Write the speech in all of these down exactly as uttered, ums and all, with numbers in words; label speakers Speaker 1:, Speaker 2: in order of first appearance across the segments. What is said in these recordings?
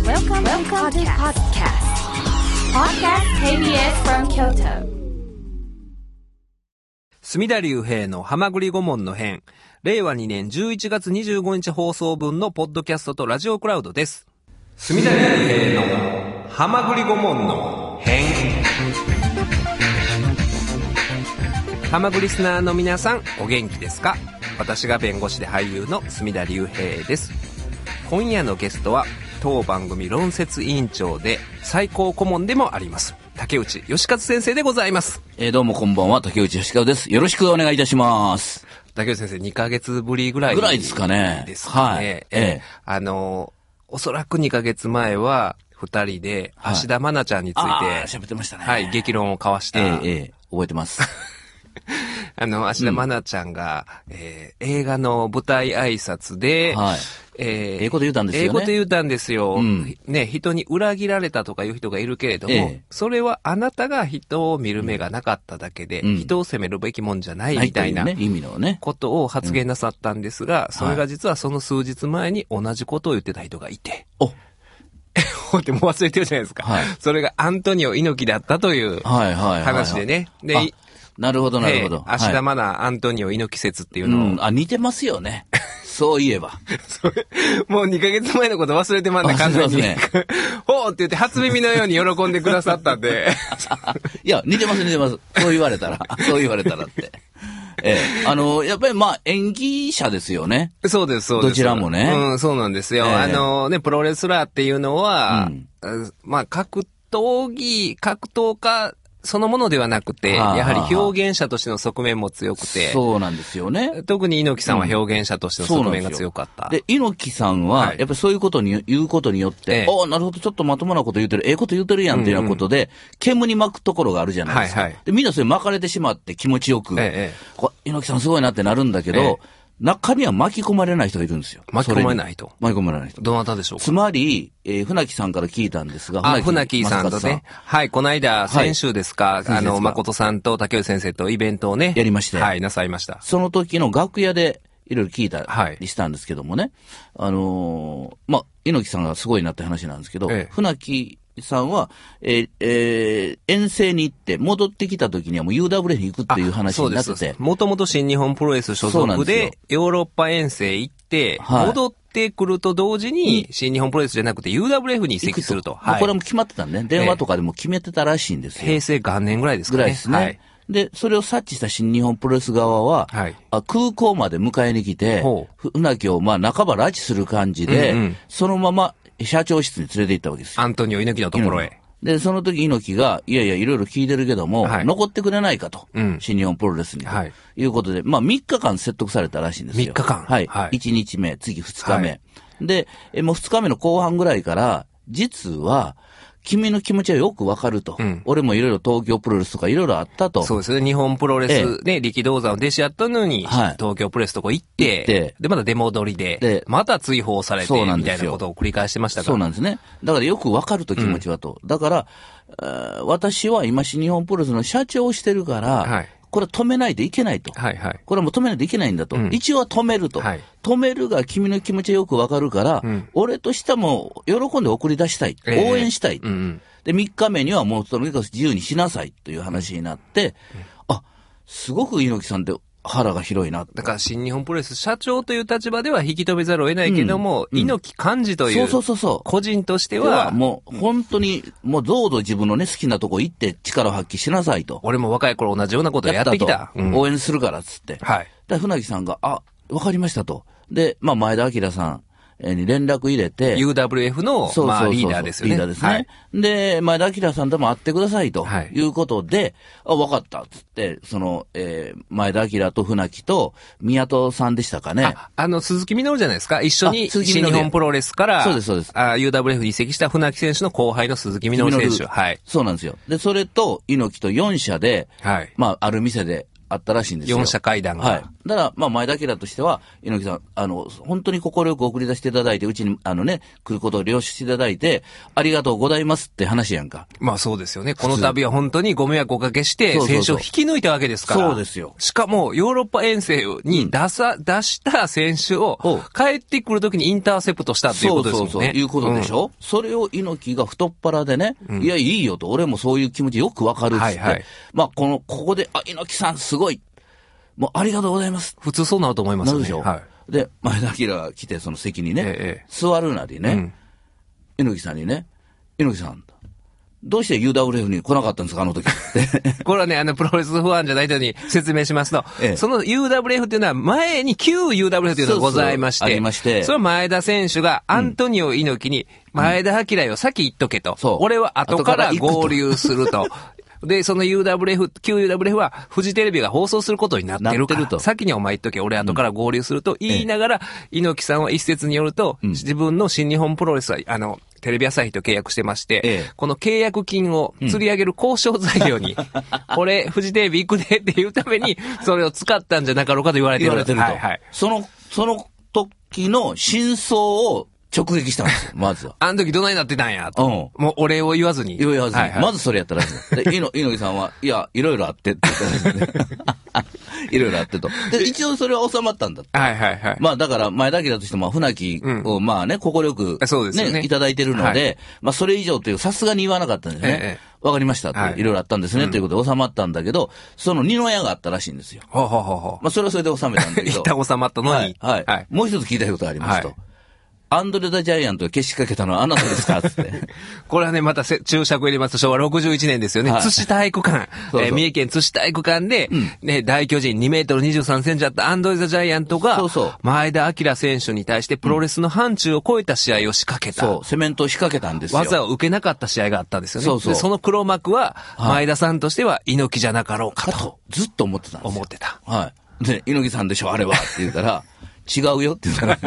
Speaker 1: Welcome, Welcome to podcast. Podcast ケービーエス from Kyoto.
Speaker 2: 隅田隆平のはまぐり顧問の編、れいわにねんじゅういちがつにじゅうごにち放送分のポッドキャストとラジオクラウドです。隅田隆平のはまぐり顧問の編。はまぐりリスナーの皆さん、お元気ですか？私が弁護士で俳優の隅田隆平です。今夜のゲストは当番組論説委員長で最高顧問でもあります竹内義和先生でございます。
Speaker 3: えー、どうもこんばんは、竹内義和です。よろしくお願いいたします。
Speaker 2: 竹内先生にかげつぶりぐらい
Speaker 3: ぐらいですかね。
Speaker 2: ですかね。はい。え
Speaker 3: えー、
Speaker 2: あのおそらくにかげつまえは二人で芦田愛菜ちゃんについて、はい、
Speaker 3: 喋ってましたね。
Speaker 2: はい、激論を交わした。
Speaker 3: えー、えー、覚えてます。
Speaker 2: あの、芦田愛菜ちゃんが、うん、えー、映画の舞台挨拶で、はい、えー、
Speaker 3: ええこと言うたんですよね。
Speaker 2: ええこと言うたんですよ。
Speaker 3: うん、
Speaker 2: ね、人に裏切られたとかいう人がいるけれども、ええ、それはあなたが人を見る目がなかっただけで、うん、人を責めるべきもんじゃないみたいな、
Speaker 3: ね、意味のね、
Speaker 2: ことを発言なさったんですが、うん、それが実はその数日前に同じことを言ってた人がいて。
Speaker 3: お
Speaker 2: ってもう忘れてるじゃないですか。はい、それがアントニオ猪木だったという話でね。
Speaker 3: はいはいはいはい、でなるほどなるほど。
Speaker 2: 芦田愛菜、アントニオ猪木説っていうのを、
Speaker 3: うん、あ、似てますよね。そういえば。
Speaker 2: それもうにかげつまえのこと忘れてまんね、完全に。ね、ほーって言って初耳のように喜んでくださったんで。
Speaker 3: いや、似てます似てます。そう言われたら。そう言われたらって。ええ、あの、やっぱりまあ演技者ですよね。
Speaker 2: そうです、そうです。
Speaker 3: どちらもね。
Speaker 2: うん、そうなんですよ。えー、あのね、プロレスラーっていうのは、うん、まあ格闘技、格闘家、そのものではなくて、はあはあ、やはり表現者としての側面も強くて。
Speaker 3: そうなんですよね。
Speaker 2: 特に猪木さんは表現者としての側面が強かった。
Speaker 3: うん、で猪木さんは、やっぱりそういうことに言うことによって、ああ、なるほど、ちょっとまともなこと言うてる、ええこと言うてるやんっていうようなことで、うんうん、煙に巻くところがあるじゃないですか。はいはい、でみんなそれ巻かれてしまって気持ちよく、ええ、猪木さんすごいなってなるんだけど、ええ、中には巻き込まれない人がいるんですよ。
Speaker 2: 巻き込まれない人
Speaker 3: 巻き込まれない人。
Speaker 2: どなたでしょうか。
Speaker 3: つまり、えー、船木さんから聞いたんですが、
Speaker 2: あ、船木さんとね。はい、この間、先週ですか、はい、あの、誠さんと竹内先生とイベントをね。
Speaker 3: やりまして。
Speaker 2: はい、なさいました。
Speaker 3: その時の楽屋で、いろいろ聞いたりしたんですけどもね。はい、あのー、まあ、猪木さんがすごいなって話なんですけど、ええ、船木さんは、えーえー、遠征に行って戻ってきた時にはもう ユーダブリューエフ に行くっていう話になってて。
Speaker 2: もともと新日本プロレス所属でヨーロッパ遠征行って、はい、戻ってくると同時に新日本プロレスじゃなくて ユーダブリューエフ に移籍すると。
Speaker 3: はい、これも決まってたんで、ね、電話とかでも決めてたらしいんですよ。
Speaker 2: 平成元年ぐらいですかね。
Speaker 3: ぐらいですね。はい、で、それを察知した新日本プロレス側は、はい、あ空港まで迎えに来て、船木をまあ半ば拉致する感じで、うんうん、そのまま社長室に連れて行ったわけですよ。
Speaker 2: アントニオ猪木のところへ。
Speaker 3: で、その時猪木が、いやいや、いろいろ聞いてるけども、はい、残ってくれないかと、うん。新日本プロレスに。ということで、まあみっかかん説得されたらしいんですよ。
Speaker 2: みっかかん
Speaker 3: はい。はい、いちにちめ、次ふつかめ。はい、で、え、もうふつかめの後半ぐらいから、実は、君の気持ちはよくわかると、うん。俺もいろいろ東京プロレスとかいろいろあったと。
Speaker 2: そうですね。日本プロレスで力道山を弟子やったのに、はい、東京プロレスとこ行って、で、でまた出戻りで、でまた追放されて、みたいなことを繰り返してましたから。
Speaker 3: そうなんですね。だからよくわかると気持ちはと。うん、だから、私は今新日本プロレスの社長をしてるから、はい、これは止めないといけないと。はいはい、これはもう止めないといけないんだと。うん、一応は止めると、はい。止めるが君の気持ちはよくわかるから、うん、俺としても喜んで送り出したい。えー、応援したい。うんうん、で、みっかめにはもうとにかく自由にしなさいという話になって、うん、あ、すごく猪木さんって腹が広いな。
Speaker 2: だから新日本プロレス社長という立場では引き止めざるを得ないけども、うん、猪木幹事という、そうそうそう個人としては、
Speaker 3: もう本当に、もうどうぞ自分のね、好きなとこ行って力を発揮しなさいと。
Speaker 2: 俺も若い頃同じようなことをやってきた。
Speaker 3: うん、応援するからっつって。はい。で、船木さんが、あ、わかりましたと。で、まあ前田明さんに連絡入れて。
Speaker 2: ユーダブリューエフ の、そうそうそうそう、まあリーダーですよね。
Speaker 3: リーダーですね。はい、で、前田明さんとも会ってくださいと。いうことで、はい、あ、わかったっつって、その、えー、前田明と船木と宮戸さんでしたかね。
Speaker 2: あ、あの、鈴木みのるじゃないですか。一緒に新日本プロレスから、
Speaker 3: そうです、そうです。
Speaker 2: あ、ユーダブリューエフ に移籍した船木選手の後輩の鈴木みのる選手。はい。
Speaker 3: そうなんですよ。で、それと猪木とよんしゃで、はい。まあ、ある店で、 あったらしいんですよ。
Speaker 2: よん社会談が。
Speaker 3: はい。だから、まあ、前田明としては、猪木さん、あの、本当に心よく送り出していただいて、うちに、あのね、来ることを了承していただいて、ありがとうございますって話やんか。
Speaker 2: まあそうですよね。この度は本当にご迷惑をおかけして、選手を引き抜いたわけですから。
Speaker 3: そうですよ。
Speaker 2: しかも、ヨーロッパ遠征に出さ、うん、出した選手を、帰ってくるときにインターセプトしたっていうことですよね。
Speaker 3: そうそうそう、いうことでしょ、うん、それを猪木が太っ腹でね、うん、いや、いいよと、俺もそういう気持ちよくわかるっつって、はいはい、まあ、この、ここで、あ、猪木さんすごい。もうありがとうございます。
Speaker 2: 普通そうなると思いますよね。
Speaker 3: なるでしょ。はい。で、前田明が来て、その席にね、ええ、座るなりね、うん、猪木さんにね、猪木さん、どうして ユーダブリューエフ に来なかったんですか、あの時って。
Speaker 2: これはね、あの、プロレスファンじゃない人に説明しますと、ええ、その ユーダブリューエフ っていうのは前に旧 ユーダブリューエフ というのがございまして、そうそうありまして、それは前田選手がアントニオ猪木に、前田明よ先言っとけと、うん、俺は後から合流すると。で、その ユーダブリューエフ、旧 ユーダブリューエフ は、フジテレビが放送することになってるから、と先にお前言っとけ、俺後から合流すると言いながら、うん、猪木さんは一説によると、うん、自分の新日本プロレスは、あの、テレビ朝日と契約してまして、ええ、この契約金を釣り上げる交渉材料に、うん、俺、フジテレビ行くねっていうために、それを使ったんじゃなかろうかと言われてる。
Speaker 3: 言われてると。はいはい。その、その時の真相を、直撃したんですよ、まずは。
Speaker 2: あの時どないなってたんや、と。うん。もうお礼を言わずに。
Speaker 3: 言わずに。はいはい、まずそれやったらしい。で、猪木さんは、いや、いろいろあってって言ったらしいね。いろいろあってと。で、一応それは収まったんだって。
Speaker 2: はいはいはい。
Speaker 3: まあだから、前だけだとしても、船木を、うん、まあね、心よく、
Speaker 2: そうですね。
Speaker 3: いただいてるので、はい、まあそれ以上という、さすがに言わなかったんですね。ええ、わかりましたと、はい。いろいろあったんですね、うん、ということで収まったんだけど、その二の矢があったらしいんですよ。
Speaker 2: ほうほうほうほう。
Speaker 3: まあそれはそれで収めたんだけど。
Speaker 2: 一旦収まったのに。
Speaker 3: はい。はい。はい、もう一つ聞いたことがありますと。はい、アンドレ・ザ・ジャイアントをけしかけたのはあなたですかつって。
Speaker 2: これはね、また注釈入れますと、しょうわろくじゅういちねんですよね。はい、津市体育館。そうそうえー、三重県津市体育館で、うん、ね、大巨人にメートルにじゅうさんセンチあったアンドレ・ザ・ジャイアントが、そうそう、前田明選手に対してプロレスの範疇を超えた試合を仕掛けた。
Speaker 3: そう、セメントを仕掛けたんですよ。
Speaker 2: 技を受けなかった試合があったんですよね。そうそう。で、その黒幕は、前田さんとしては猪木じゃなかろうかと。と
Speaker 3: ずっと思ってたんですよ。
Speaker 2: 思ってた。
Speaker 3: はい。で、猪木さんでしょ、あれは。って言ったら、違うよって言ったら。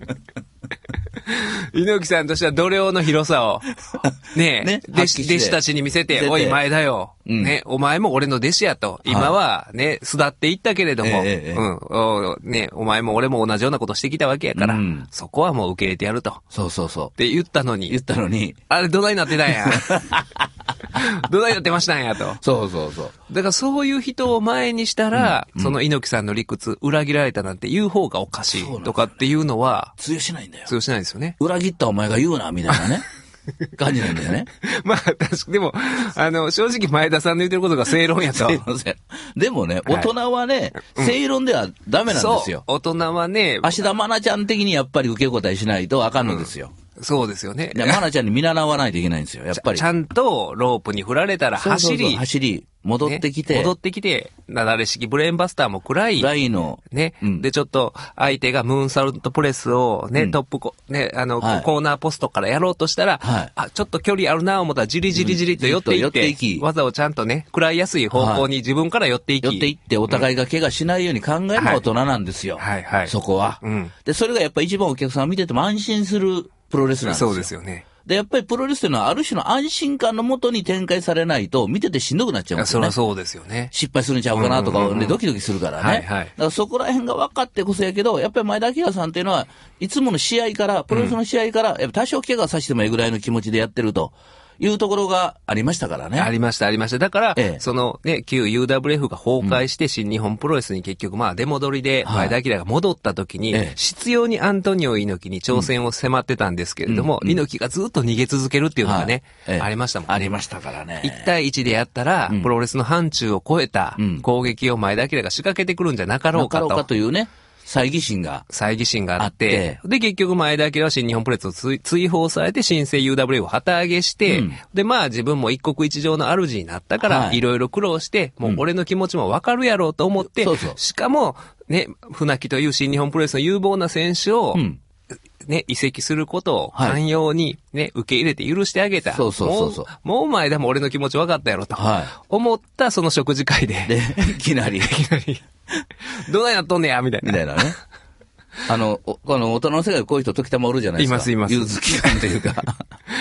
Speaker 2: 猪木さんとしては度量の広さを、ねえ、ね弟子、弟子たちに見せて、おい、前だよ、うん。ね、お前も俺の弟子やと。今はね、巣立っていったけれども、えー、うんお、ね、お前も俺も同じようなことしてきたわけやから、うん、そこはもう受け入れてやると。
Speaker 3: そうそうそう。
Speaker 2: って言ったのに。
Speaker 3: 言ったのに。
Speaker 2: あれ、どないなってたんや。どないなってましたんやと。
Speaker 3: そうそうそう。
Speaker 2: だからそういう人を前にしたら、うん、その猪木さんの理屈、裏切られたなんて言う方がおかしいとかっていうのは、
Speaker 3: 通用しないんだよ。
Speaker 2: 通用しないですよね。
Speaker 3: 裏切ったお前が言うな、みたいなね。感じなんだよね。
Speaker 2: まあ、確かでも、あの、正直前田さんの言ってることが正論やと。
Speaker 3: でもね、大人はね、はい、正論ではダメなんですよ。
Speaker 2: そう、大人はね、
Speaker 3: 芦田愛菜ちゃん的にやっぱり受け答えしないとあかんのですよ。
Speaker 2: うん、そうですよね。
Speaker 3: 愛菜ちゃんに見習わないといけないんですよ、やっぱり。
Speaker 2: ちゃんとロープに振られたら走り。そうそうそう
Speaker 3: 走り。戻ってきて、
Speaker 2: ね。戻ってきて、なだれ式ブレーンバスターも暗い。
Speaker 3: 暗いの。
Speaker 2: ね、うん。で、ちょっと、相手がムーンサルトプレスをね、うん、トップコ、ね、あの、はい、コーナーポストからやろうとしたら、はい、あ、ちょっと距離あるなぁ思ったら、じりじりじりと寄っていって、うん、寄っていき技をちゃんとね、食らいやすい方向に自分から寄っていき。
Speaker 3: 寄っていって、お互いが怪我しないように考えるのが大人なんですよ。はい、はい、はい。そこは、うん。で、それがやっぱり一番お客さんを見てても安心するプロレスなんですよ。
Speaker 2: そうですよね。
Speaker 3: で、やっぱりプロレスというのはある種の安心感のもとに展開されないと見ててしんどくなっちゃうんですよね。
Speaker 2: そりゃそうですよね。
Speaker 3: 失敗するんちゃうかなとか、うんうんうん、でドキドキするからね。はいはい。だからそこら辺が分かってこそやけど、やっぱり前田明さんっていうのはいつもの試合から、プロレスの試合から、やっぱ多少怪我させてもいいぐらいの気持ちでやってると。いうところがありましたからね。
Speaker 2: ありました、ありました。だから、ええ、そのね、旧 ユーダブリューエフ が崩壊して新日本プロレスに結局まあ出戻りで前田明が戻った時に、はい、執拗にアントニオ猪木に挑戦を迫ってたんですけれども、うん、猪木がずっと逃げ続けるっていうのがね、はい、ありましたもんね。
Speaker 3: ありましたからね。
Speaker 2: いち対いちでやったら、うん、プロレスの範疇を超えた攻撃を前田明が仕掛けてくるんじゃなかろうかと。
Speaker 3: なかろうかというね。猜疑心が。
Speaker 2: 猜疑心があって、あってで、結局前田明は新日本プロレスを追, 追放されて新生 ユーダブリューエフ を旗揚げして、うん、で、まあ自分も一国一城の主になったから、はい、いろいろ苦労して、もう俺の気持ちもわかるやろうと思って、うん、そうそうしかも、ね、船木という新日本プロレスの有望な選手を、うんね、移籍することを寛容にね、はい、受け入れて許してあげた。
Speaker 3: そうそうそうそう。
Speaker 2: もう、もう前でも俺の気持ち分かったやろと。はい。思ったその食事会で。
Speaker 3: で、いきなり。いきなり。
Speaker 2: どないなっとんねや、みたいな。
Speaker 3: みたいなね。あの、この大人の世界でこういう人時たまおるじゃないですか。
Speaker 2: いますいます。
Speaker 3: 融通機関というか。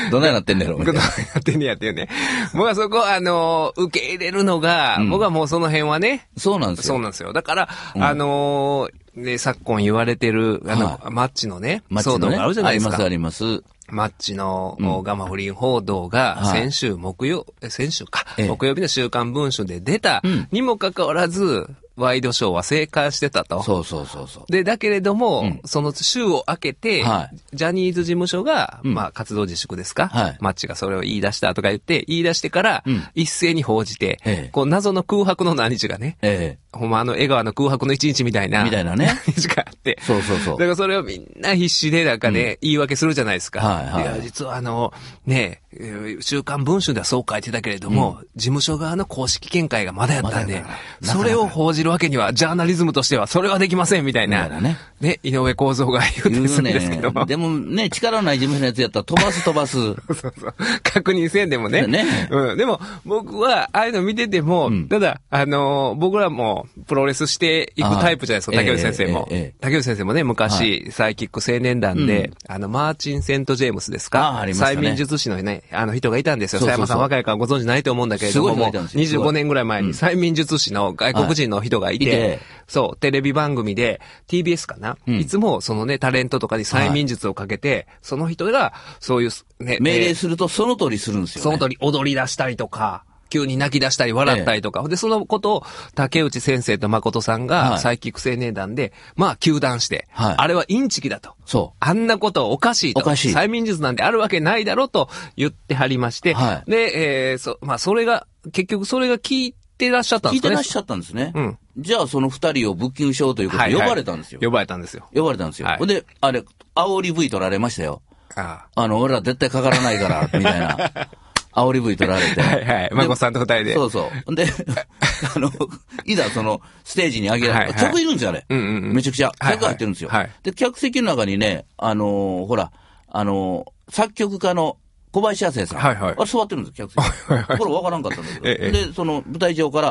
Speaker 3: どないなってんねやろ。
Speaker 2: どないなってんねやっていうね。僕はそこ、あの、受け入れるのが、うん、僕はもうその辺はね。
Speaker 3: そうなんですよ。
Speaker 2: そうなんですよ。だから、うん、あのー、で、昨今言われてる、あの、はい、マッチのね、騒動があるじゃないですか。
Speaker 3: あります、あります。
Speaker 2: マッチの、うん、ガマ不倫報道が、先週木曜、はい、先週か、ええ、木曜日の週刊文春で出た、にもかかわらず、ワイドショーは正解してたと。
Speaker 3: そうそうそうそう。
Speaker 2: で、だけれども、うん、その週を明けて、はい、ジャニーズ事務所が、うん、まあ、活動自粛ですか、はい、マッチがそれを言い出したとか言って、言い出してから、うん、一斉に報じて、ええ、こう、謎の空白の何日がね、ええ、ほんまあの、江川の空白の一日みたいな。
Speaker 3: みたいなね。
Speaker 2: 何日があって。
Speaker 3: そうそうそう。
Speaker 2: だからそれをみんな必死で、なんかね、うん、言い訳するじゃないですか。はいはい。いや、実はあの、ね、週刊文春ではそう書いてたけれども、うん、事務所側の公式見解がまだやったんで、それを報じるわけには、ジャーナリズムとしてはそれはできませんみたいな。ね。ね、井上公造が言うてするんですけども。
Speaker 3: でもね、力のない事務所のやつやったら飛ばす飛ばす。
Speaker 2: そうそうそう。確認せんでもね。ね。うん。でも、僕は、ああいうの見てても、うん、ただ、あのー、僕らもプロレスしていくタイプじゃないですか、竹内先生も。えーえーえー、竹内先生もね、昔、はい、サイキック青年団で、うん、あの、マーチン・セント・ジェームスですか。ああ、ありましたね。催眠術師のね、あの人がいたんですよ。佐山さん若いからご存知ないと思うんだけれども、もにじゅうごねんぐらい前に催眠術師の外国人の人がいて、はい、そう、テレビ番組で ティービーエス かな、うん、いつもそのね、タレントとかに催眠術をかけて、はい、その人がそういうね、
Speaker 3: 命令するとその通りするんですよね。
Speaker 2: その通り踊り出したりとか、急に泣き出したり笑ったりとか。ええ、で、そのことを竹内先生と誠さんが、サイキック青年団で、まあ、糾弾して、はい、あれはインチキだと。そう。あんなことおかしいと。
Speaker 3: おかしい。
Speaker 2: 催眠術なんてあるわけないだろと言ってはりまして、はい、で、えー、そ、まあ、それが、結局それが聞いてらっしゃったんですね。
Speaker 3: 聞いてらっしゃったんですね。うん。じゃあ、その二人をブッキングしようということで呼ばれたんですよ。
Speaker 2: はいはい、呼ばれたんですよ。
Speaker 3: 呼ばれたんですよ。はい、で、あれ、煽り V 取られましたよ。ああ。あの、俺ら絶対かからないから、みたいな。煽り V 取られて。
Speaker 2: はいはい。孫さんと二人で。
Speaker 3: そうそう。で、あの、いざその、ステージに上げられた。客いるんですよ、あれ。うんうんうん。めちゃくちゃ。客入ってるんですよ。はいはい。で、客席の中にね、あのー、ほら、あのー、作曲家の小林亜生さん。はいはい。あれ座ってるんですよ、客席。はいはい。これ分からんかったんだけど。ええ、で、その、舞台上から、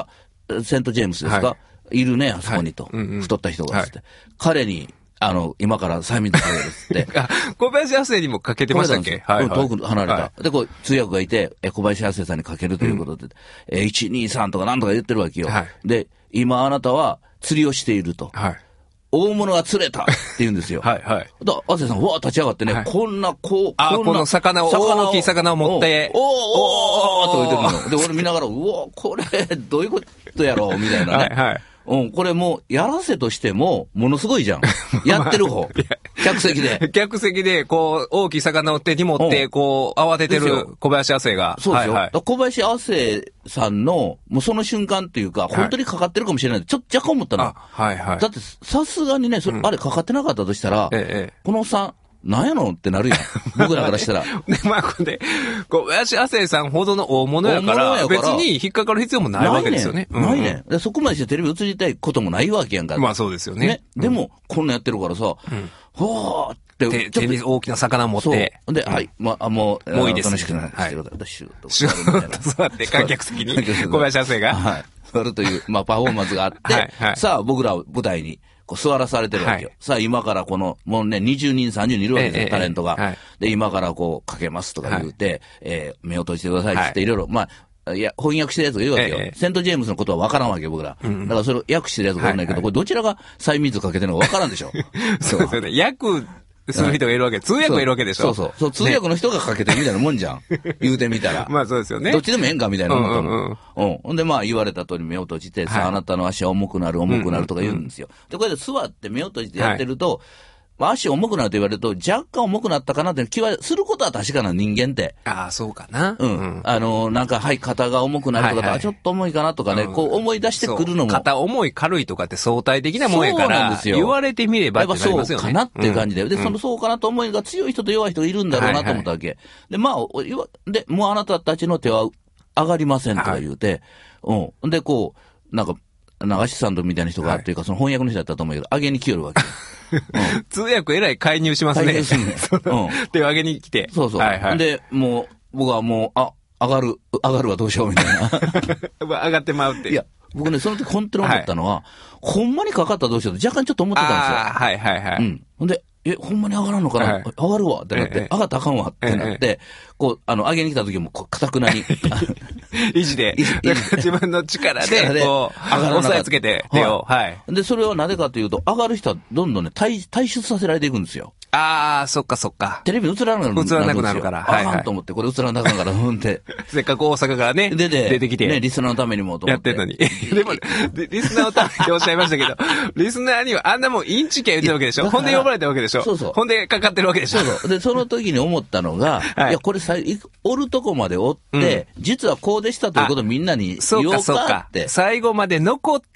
Speaker 3: セントジェームスですか、はい、いるね、あそこにと。はい、うんうん、太った人がつって。はい、彼に、あの、今から催眠術かけるっつって。
Speaker 2: あ、小林亜生にもかけてましたっけ？
Speaker 3: はい、はい。遠く離れた。はい、で、こう、通訳がいて、え、小林亜生さんにかけるということで、うん、え、いち、に、さんとかなんとか言ってるわけよ。はい。で、今あなたは釣りをしていると。はい。大物が釣れたって言うんですよ。はいはい。だから、亜生さん、うわー立ち上がってね、はい、こんな、こう、
Speaker 2: あ、こんなこの魚を、大きい魚を持って、
Speaker 3: おーおーおーと言ってるの。で、俺見ながら、うわこれ、どういうことやろうみたいなね。はいはい。うん、これもう、やらせとしても、ものすごいじゃん。やってる方。客席で。
Speaker 2: 客席で、こう、大きい魚を手に持って、こう、慌ててる小林亜生が。
Speaker 3: そうですよ。はいはい、小林亜生さんの、もうその瞬間っていうか、本当にかかってるかもしれない。ちょっと若干思ったの。はいはい。だって、さすがにね、それ、うん、あれかかってなかったとしたら、ええ、このおっさん、なんやのってなるやん。僕らからしたら。
Speaker 2: で、まあ、これで、小林亜生さんほどの大物やから、やから別に引っかかる必要もないわけですよね。
Speaker 3: ないねん。うんうん、そこまでしてテレビ映りたいこともないわけやんか。
Speaker 2: まあそうですよね。ね。
Speaker 3: うん、でも、こんなんやってるからさ、うん、ほーって。
Speaker 2: 手に大きな魚持って。
Speaker 3: で、はい、まあ、もう、
Speaker 2: もういいです。
Speaker 3: 楽しくない。
Speaker 2: はい。
Speaker 3: シューッと。シ
Speaker 2: ューッと座って、観客席に、小林亜生が。はい。
Speaker 3: 座るという、まあ、パフォーマンスがあって、はいはい、さあ、僕らを舞台に、こう座らされてるわけよ。はい、さあ今からこの、もうね、にじゅうにん、さんじゅうにんいるわけですよ、ええ、タレントが、はい。で、今からこう、かけますとか言うて、はい、えー、目を閉じてくださいって言って、いろいろ、まあ、いや、翻訳してるやつがいるわけよ。ええ、セントジェームスのことは分からんわけよ、僕ら。うん、だからそれを訳してるやつがおんないけど、はいはい、これどちらが催眠術かけてるのか分からんでしょ。
Speaker 2: そうですよね。訳、する人がいるわけ。通訳がいるわけでしょ。
Speaker 3: そうそう。そう、通訳の人がかけてるみたいなもんじゃん。言うてみたら。
Speaker 2: まあそうですよね。
Speaker 3: どっちでもええんかみたいなもんと思う。うん。ほんでまあ言われた通り目を閉じて、さああなたの足は重くなる、重くなるとか言うんですよ。で、これで座って目を閉じてやってると、まあ足重くなると言われると、若干重くなったかなって気はすることは確かな人間って。
Speaker 2: ああ、そうかな。
Speaker 3: うん。あの、なんか、はい、肩が重くなるとか、あ、ちょっと重いかなとかね、こう思い出してくるのも。
Speaker 2: 肩重い軽いとかって相対的なもんやから、そうなんですよ。言われてみればってなりますよね。
Speaker 3: そうかなっていう感じで。で、そのそうかなと思いが強い人と弱い人がいるんだろうなと思ったわけ。で、まあ、で、もうあなたたちの手は上がりませんとか言うて、うん。で、こう、なんか、流しさんとみたいな人がっていうか、その翻訳の人だったと思うけど、上げに来よるわけ。
Speaker 2: うん、通訳えらい介入しますね。介入するね。うん。手を上げに来て。
Speaker 3: そうそう。はいはい。で、もう、僕はもう、あ、上がる、上がるはどうしようみたいな。
Speaker 2: 上がってまうって。
Speaker 3: いや、僕ね、その時本当に思ったのは、はい、ほんまにかかったらどうしようと若干ちょっと思ってたんですよ。
Speaker 2: あはいはいはい。うん。
Speaker 3: ほんで、 え、ほんまに上がらんのかな、はい、上がるわってなって、ええ、上がったらあかんわってなって、ええ、こう、あの、上げに来た時も、こう、かたくなに。
Speaker 2: 維持で。自分の力で、こう、押さえつけて、手を。はい。
Speaker 3: で、それはなぜかというと、上がる人はどんどんね、退、退出させられていくんですよ。
Speaker 2: ああ、そっかそっか。
Speaker 3: テレビ映らなくなるんですよ。
Speaker 2: 映らなくなるから。
Speaker 3: はい、はい。あかんと思って、これ映らなくなるから、ふんって。
Speaker 2: せっかく大阪からね、出て、出てきて。
Speaker 3: ね、リスナーのためにもと思って。
Speaker 2: やってんのに。でも、リスナーのためにおっしゃいましたけど、リスナーにはあんなもんインチキや言ってるわけでしょ。ほんで呼ばれたわけでしょ。そうそう。ほんでかかってるわけでしょ。
Speaker 3: そうそう。で、その時に思ったのが、はい、いや、これさ、おるとこまでおって、うん、実はこうでしたということをみんなに言おうかって。そうかそうか。
Speaker 2: 最後まで残って、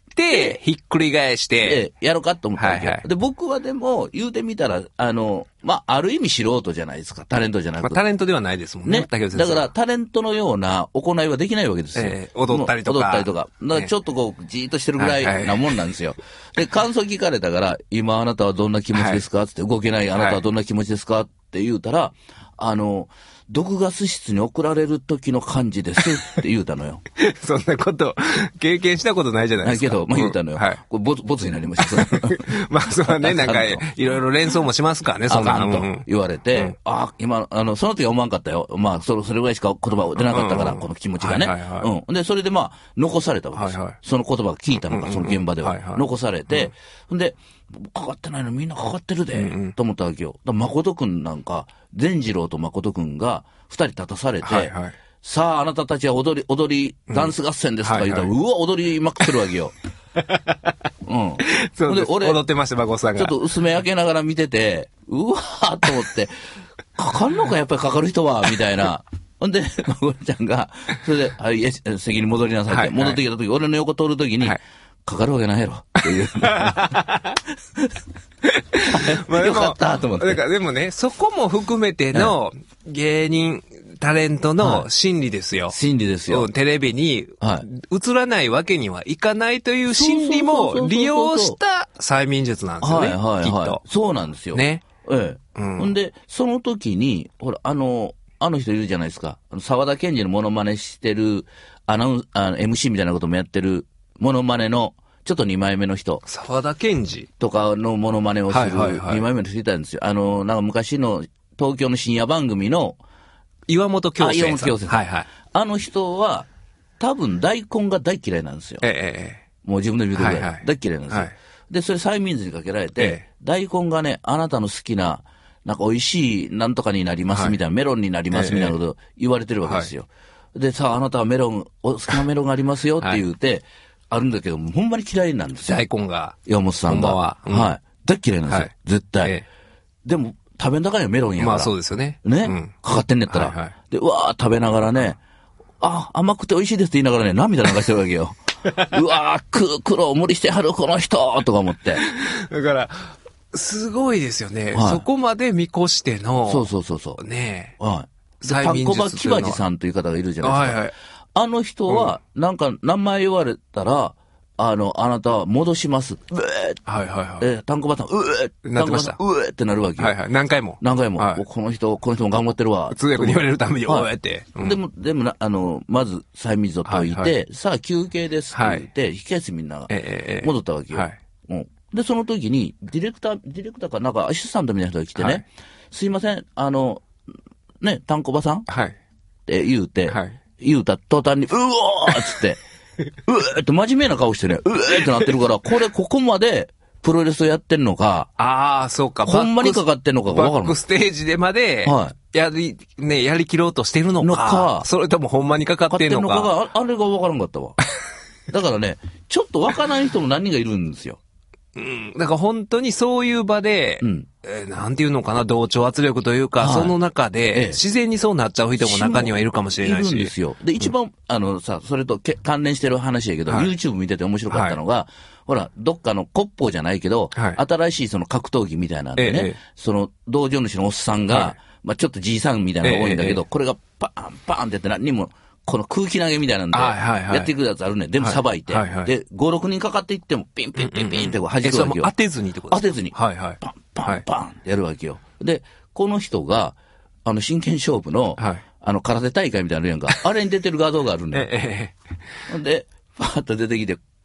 Speaker 2: ひっくり返して、
Speaker 3: やろうかと思ったわけよ。はいはい、で、僕はでも、言うてみたら、あの、まあ、ある意味素人じゃないですか。タレントじゃなくて。まあ、
Speaker 2: タレントではないですもんね。
Speaker 3: ね。だから、タレントのような行いはできないわけですよ。
Speaker 2: えー、踊ったりとか。
Speaker 3: 踊ったりとか。だから、ちょっとこう、じーっとしてるぐらいなもんなんですよ。はいはい、で、感想聞かれたから、今あなたはどんな気持ちですかつって、動けないあなたはどんな気持ちですかって言うたら、あの、毒ガス室に送られる時の感じですって言うたのよ。
Speaker 2: そんなこと、経験したことないじゃないですか。
Speaker 3: ないけど、まあ、言うたのよ。うん、はい。これボツ、ボツになりました。
Speaker 2: まあ、それはね、なんか、いろいろ連想もしますからね、そんな
Speaker 3: の。と言われて、うん、あ、今、あの、その時は思わんかったよ。まあ、それ、それぐらいしか言葉出なかったから、うん、この気持ちがね。はいはいはい。うん。で、それでまあ、残されたわけですよ。はいはい、その言葉が聞いたのか、その現場では。はいはい、残されて、うん、で、かかってないのみんなかかってるで、うんうん、と思ったわけよ。だ誠くんなんか、善次郎と誠くんが二人立たされて、はいはい、さああなたたちは踊り、踊り、ダンス合戦ですとか言うたら、うんはいはい、うわ、踊りまくってるわけよ。うん。
Speaker 2: そうです。で、俺、踊ってました、誠さんが。
Speaker 3: ちょっと薄め開けながら見てて、うわーと思って、かかんのかやっぱりかかる人は、みたいな。ほんで、誠ちゃんが、それで、はい、席に戻りなさいって、はいはい、戻ってきた時、俺の横通る時に、はい、かかるわけないやろっていう。まあ、よかったと思って。
Speaker 2: だからでもね、そこも含めての芸人、タレントの心理ですよ。
Speaker 3: はい、心理ですよ。
Speaker 2: テレビに映らないわけにはいかないという心理も利用した催眠術なんですよね。はいはいはい、きっと。
Speaker 3: そうなんですよ。ね。ええ。うん、ほんで、その時に、ほら、あの、あの人いるじゃないですか。沢田研二のモノマネしてる、アナウン、あの、エムシー みたいなこともやってる、モノマネの、ちょっとにまいめの人。
Speaker 2: 沢田研二
Speaker 3: とかのモノマネをするにまいめの人いたんですよ。あの、なんか昔の東京の深夜番組の
Speaker 2: 岩本京生さん。岩本京生
Speaker 3: さん。はいはい。あの人は、多分大根が大嫌いなんですよ。ええ。もう自分で見てるぐらい。はいはい、大嫌いなんですよ。はい、で、それ催眠術にかけられて、ええ、大根がね、あなたの好きな、なんか美味しいなんとかになりますみたいな、はい、メロンになりますみたいなこと言われてるわけですよ。はい、で、さあ、あなたはメロン、お好きなメロンがありますよって言うて、はいあるんだけど、ほんまに嫌いなんですよ。
Speaker 2: 大根が。
Speaker 3: 山本さんが。
Speaker 2: ほんまは。
Speaker 3: うん、はい。大嫌いなんですよ。はい、絶対、ええ。でも、食べん中にはメロンやから。
Speaker 2: まあそうですよね。
Speaker 3: ね。うん、かかってんねやったら。はいはい、で、うわー食べながらね、あ、甘くて美味しいですって言いながらね、涙流してるわけよ。うわー、く、苦労無理してはるこの人とか思って。
Speaker 2: だから、すごいですよね。はい、そこまで見越しての。
Speaker 3: そうそうそうそう。
Speaker 2: ね
Speaker 3: え。はい。タンコバキバジさんという方がいるじゃないですか。はいはい。あの人は、なんか、名前言われたら、あの、あなたは戻します。うえー、
Speaker 2: はいはいはい。
Speaker 3: えー、タンコバさん、うえー、
Speaker 2: なってました。
Speaker 3: うえーってなるわけよ。
Speaker 2: はいはい。何回も。
Speaker 3: 何回も。はい、この人、この人も頑張ってるわ。
Speaker 2: 通訳に言われるために、うえーって。
Speaker 3: うん、でも、でもな、あの、まず、催眠術を解いて、はいはい、さあ休憩ですって言って、はい、控室みんなが戻ったわけよ。はいうん。で、その時に、ディレクター、ディレクターかなんかアシスタントみたいな人が来てね、はい、すいません、あの、ね、タンコバさんはい。って言うて、はい。言うた途端に、うおーっつって、うえーって真面目な顔してね、うえーってなってるから、これここまでプロレスをやってんのか、
Speaker 2: ああ、そうか、
Speaker 3: ほんまにかかってんのかがわからん。
Speaker 2: バックステージでまで、はい。やり、ね、やりきろうとしてるのか、のかそれともほんまにかかってんのか。かかってんのか
Speaker 3: が、あれがわからんかったわ。だからね、ちょっとわからない人も何人がいるんですよ。
Speaker 2: うん。だから本当にそういう場で、うん、えー、なんていうのかな、同調圧力というか、はい、その中で、自然にそうなっちゃう人も中にはいるかもしれないし。いるん
Speaker 3: ですよ。で、一番、うん、あのさ、それとけ関連してる話やけど、はい、YouTube 見てて面白かったのが、はい、ほら、どっかの骨法じゃないけど、はい、新しいその格闘技みたいなんでね、ええ、その、道場主のおっさんが、はい、まあちょっとじいさんみたいなのが多いんだけど、え、これがパーンパーンってやって何にも、この空気投げみたいなんで、やっていくやつあるね。全部さばいて。はいはいはい、で、ご、ろくにんかかっていっても、ピンピンピンピンってこう弾くわけよ。
Speaker 2: 当てずにってことですか？
Speaker 3: 当てずに。
Speaker 2: はいはい。
Speaker 3: パンパンパンってやるわけよ。で、この人が、あの、真剣勝負の、はい、あの、空手大会みたいなのやんか。あれに出てる画像があるね。ええ、で、パーッと出てきて、こ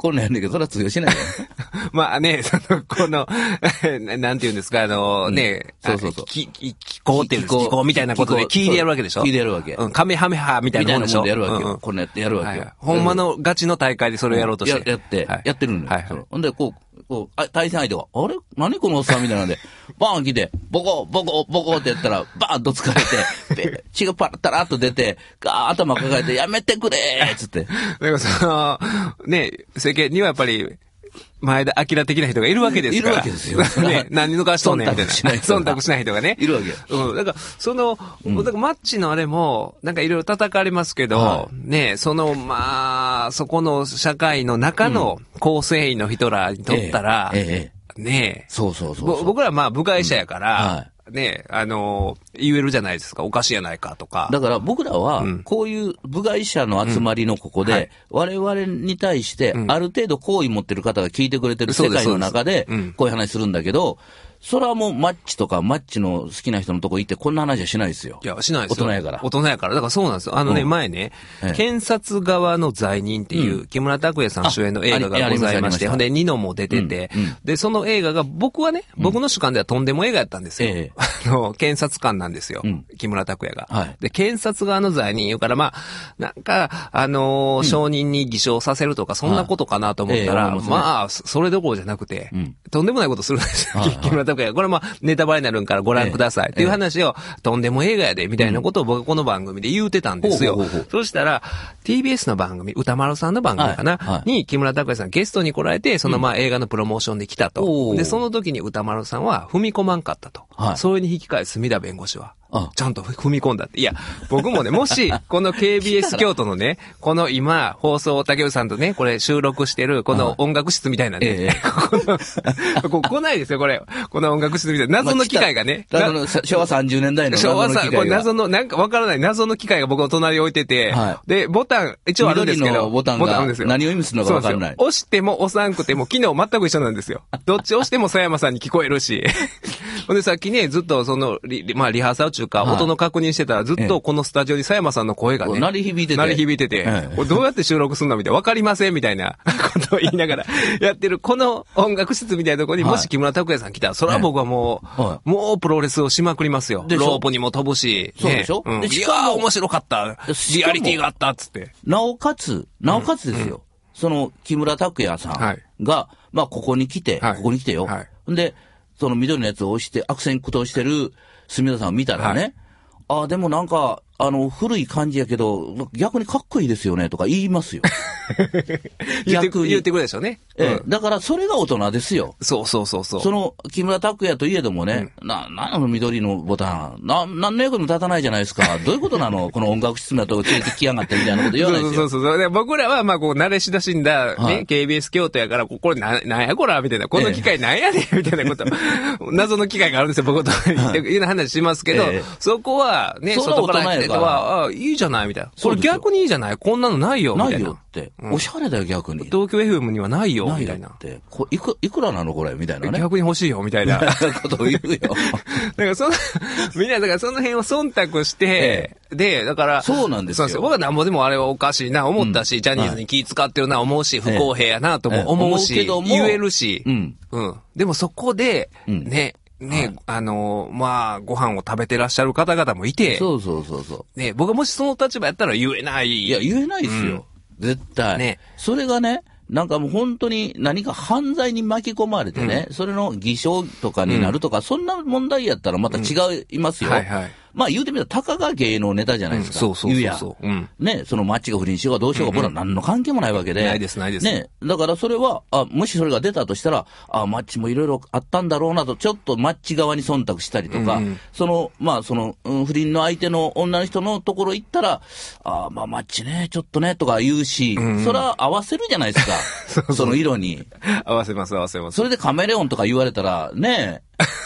Speaker 3: こんなんやんねんけど、それは通用しないよ。
Speaker 2: まあね、その、この、なんていうんですか、あの、ね、
Speaker 3: うん、そうそうそう。
Speaker 2: 気、気候っていうんですか、気候みたいなことで聞いてやるわけでしょ。
Speaker 3: 聞いてやるわけ。
Speaker 2: うん、カメハメハみたいなもんでしょ。
Speaker 3: みたいなもんでやるわけよ。うんうん、こんなやってやるわけよ。はい、
Speaker 2: ほんまのガチの大会でそれをやろうとして。
Speaker 3: や, やって、はい、やってるんだよ。
Speaker 2: はいはい、
Speaker 3: ほんで、こう、こう、対戦相手が、あれ何このおっさんみたいなんで、バーン来て、ボコ、ボコ、ボコってやったら、バーンと疲れて、血がパラッタラッと出て、ガーッ頭抱えて、やめてくれーっつって。
Speaker 2: だからその、ね、世間にはやっぱり、前田明的な人がいるわけですから。
Speaker 3: いるわけですよ。
Speaker 2: ね、何抜かしとんねんみたいな。忖度しない人がね。
Speaker 3: いるわけよ。
Speaker 2: うん。だから、その、うん、だからマッチのあれも、なんかいろいろ叩かれますけど、はい、ね、その、まあ、そこの社会の中の構成員の人らにとったら、
Speaker 3: うん、ええええ、
Speaker 2: ねえ。
Speaker 3: そうそうそうそう。
Speaker 2: 僕らはまあ部外者やから、
Speaker 3: うん、はい、
Speaker 2: ねえ、あのー、言えるじゃないですか。おかしいやないかとか。
Speaker 3: だから僕らは、こういう部外者の集まりのここで、うんはい、我々に対して、ある程度好意持ってる方が聞いてくれてる世界の中で、こういう話するんだけど、それはもうマッチとかマッチの好きな人のとこ行ってこんな話はしないですよ。
Speaker 2: いや、しないですよ。
Speaker 3: 大人やから。
Speaker 2: 大人やから。だからそうなんですよ。あのね、うん、前ね、ええ、検察側の罪人っていう、木村拓哉さん主演の映画がございまして、ほんで、ニノも出てて、うんうん、で、その映画が僕はね、僕の主観ではとんでも映画やったんですよ。ええ、あの、検察官なんですよ。うん、木村拓哉が、はい。で、検察側の罪人言うから、まあ、なんか、あのー、証人に偽証させるとか、そんなことかなと思ったら、はいええ、まあ、それどころじゃなくて、うん、とんでもないことするんですよ。木村拓哉が。これまあ、ネタバレになるんからご覧ください、ええ、っていう話を、ええ、とんでも映画やでみたいなことを僕この番組で言うてたんですよ。うん、ほうほうほう、そしたら ティービーエス の番組、歌丸さんの番組かな、はいはい、に木村拓哉さんゲストに来られて、そのまあ映画のプロモーションで来たと。うん、でその時に歌丸さんは踏み込まんかったと。はい、それに引き換え墨田弁護士は。ちゃんと踏み込んだって。いや、僕もね、もし、この ケービーエス 京都のね、この今、放送、竹内さんとね、これ収録してる、この音楽室みたいなね、ええ、この、ここ来ないですよ、これ。この音楽室みたいな。謎の機械がね。
Speaker 3: まあ、のしょうわさんじゅうねんだいの謎の機械が。
Speaker 2: 昭和さん、謎の、なんかわからない謎の機械が僕の隣に置いてて、はい、で、ボタン、一応あるんですけど、
Speaker 3: 緑のボタンが何を意味するのかわからない。
Speaker 2: 押しても押さんくても、機能全く一緒なんですよ。どっち押しても佐山さんに聞こえるし。ほんでさっきね、ずっとその、リまあリハーサル中か、音の確認してたらずっとこのスタジオに佐山さんの声がね、
Speaker 3: 鳴り響いてて。
Speaker 2: 鳴り響いてて、ええ、どうやって収録するのみたいな、わかりませんみたいなことを言いながらやってる、この音楽室みたいなところにもし木村拓哉さん来たら、それは僕はもう、はい、もうプロレスをしまくりますよ。ロープにも飛ぶし。
Speaker 3: そうでしょ、
Speaker 2: ね、うん、いやー面白かった。リアリティがあったっつって。
Speaker 3: なおかつ、なおかつですよ。うん、その木村拓哉さんが、はい、まあここに来て、はい、ここに来てよ。はい、で、その緑のやつを押して悪戦苦闘してる墨田さんを見たらね、はい、ああ、でもなんか、あの、古い感じやけど、逆にかっこいいですよね、とか言いますよ。
Speaker 2: 逆に。言ってくるでしょうね。
Speaker 3: ええ、うん。だから、それが大人ですよ。
Speaker 2: そうそうそうそう。
Speaker 3: その、木村拓哉といえどもね、うん、な、なの緑のボタン、な、何の役にも立たないじゃないですか。どういうことなのこの音楽室のとこ連れてきやがってみたいなこと言わないですよ。
Speaker 2: そうそうそうそう。で僕らは、まあ、こう、慣れ親しんだ、ね、はい、ケービーエス 京都やから、これな、なんやこらみたいな、この機械なんやねんみたいなこと、謎の機械があるんですよ、僕と。いう話しますけど、ええ、そこは、ね、外から来ては、あいいじゃないみたいな。これ逆にいいじゃないこんなのないよみたいな。
Speaker 3: ないよって。うん、おしゃれだよ逆に。
Speaker 2: 東京 エフエム にはないよみたいな。
Speaker 3: って。こいく、いくらなのこれみたいなね。
Speaker 2: 逆に欲しいよみたいな。
Speaker 3: ことを言うよ。
Speaker 2: だからその、みんなだからその辺を忖度して、ええ、で、だから、
Speaker 3: そうなんですよ。
Speaker 2: そう僕はなんぼでもあれはおかしいな思ったし、うん、ジャニーズに気使ってるな思うし、不公平やなとも思うし、えええ、思うけども言えるし、うん。うん。でもそこで、うん、ね、ね、はい、あのー、まあ、ご飯を食べてらっしゃる方々もいて。
Speaker 3: そうそうそうそう。
Speaker 2: ね、僕はもしその立場やったら言えない。
Speaker 3: いや、言えないですよ。うん、絶対。ね。それがね、なんかもう本当に何か犯罪に巻き込まれてね、うん、それの偽証とかになるとか、うん、そんな問題やったらまた違いますよ。うん、はいはい。まあ言うてみたら、たかが芸能ネタじゃないですか。うん、そうそうそうそう。うん。ね、そのマッチが不倫しようがどうしようが、これは何の関係もないわけで。
Speaker 2: ないです、ないです。
Speaker 3: ね。だからそれは、あ、もしそれが出たとしたら、あ、マッチもいろいろあったんだろうなと、ちょっとマッチ側に忖度したりとか、うん、その、まあその、うん、不倫の相手の女の人のところ行ったら、あ、まあマッチね、ちょっとね、とか言うし、うん、それは合わせるじゃないですか。そうそうその色に。
Speaker 2: 合わせます、合わせます。
Speaker 3: それでカメレオンとか言われたら、ね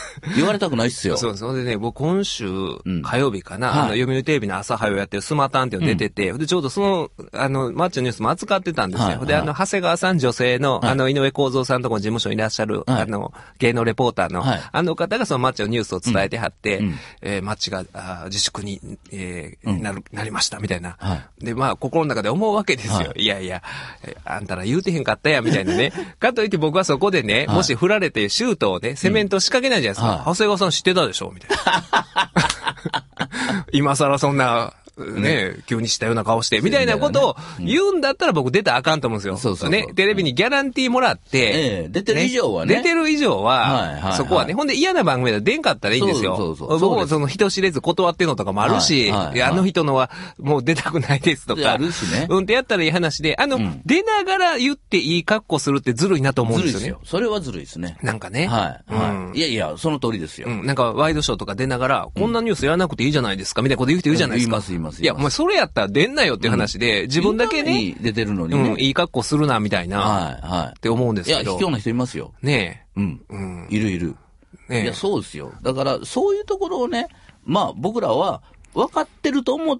Speaker 3: 言われたくないっすよ。
Speaker 2: そうです。それでね、僕今週、火曜日かな、うん、あの、読売テレビの朝早やってるスマタンっていうの出てて、うん、で、ちょうどその、あの、マッチのニュースも扱ってたんですよ。はいはい、で、あの、長谷川さん女性の、はい、あの、井上公造さんとこの事務所にいらっしゃる、はい、あの、芸能レポーターの、はい、あの方がそのマッチのニュースを伝えてはって、うん、えー、マッチがあ自粛に、えーうん、なる、なりました、みたいな、はい。で、まあ、心の中で思うわけですよ。はい、いやいや、あんたら言うてへんかったや、みたいなね。かといって僕はそこでね、はい、もし振られてシュートをね、セメント仕掛けないじゃないですか。はい、長谷川さん知ってたでしょみたいな。今更そんな、ね、急にしたような顔して、みたいなことを言うんだったら僕出たらあかんと思うんですよ。そうそうそうね、テレビにギャランティーもらって、
Speaker 3: ええ、出てる以上はね。
Speaker 2: 出てる以上は、はいはいはい、そこはね、ほんで嫌な番組で出んかったらいいんですよ。そうそうそう僕もその人知れず断ってんのとかもあるし、はいはいはい、あの人のはもう出たくないですとか、
Speaker 3: あるしね。
Speaker 2: うんってやったらいい話で、あの、うん、出ながら言っていい格好するってずるいなと思うんですよね。ずるいですよ。
Speaker 3: それはずるいですね。
Speaker 2: なんかね。
Speaker 3: はい。はい。うん、いやいや、その通りですよ。
Speaker 2: うん。なんかワイドショーとか出ながら、こんなニュースやらなくていいじゃないですか、みたいなこと言う人いるじゃないですか。
Speaker 3: 言います言います。
Speaker 2: いや、お前それやったら出んなよっていう話で、うん、自分だけね、
Speaker 3: 出てるのにね、
Speaker 2: うん、いい格好するな、みたいな、はいはい。って思うんですけど。
Speaker 3: いや、卑怯な人いますよ。
Speaker 2: ね
Speaker 3: え。うん。うん。いるいる。ねえ。いや、そうですよ。だから、そういうところをね、まあ、僕らは、分かってると思って、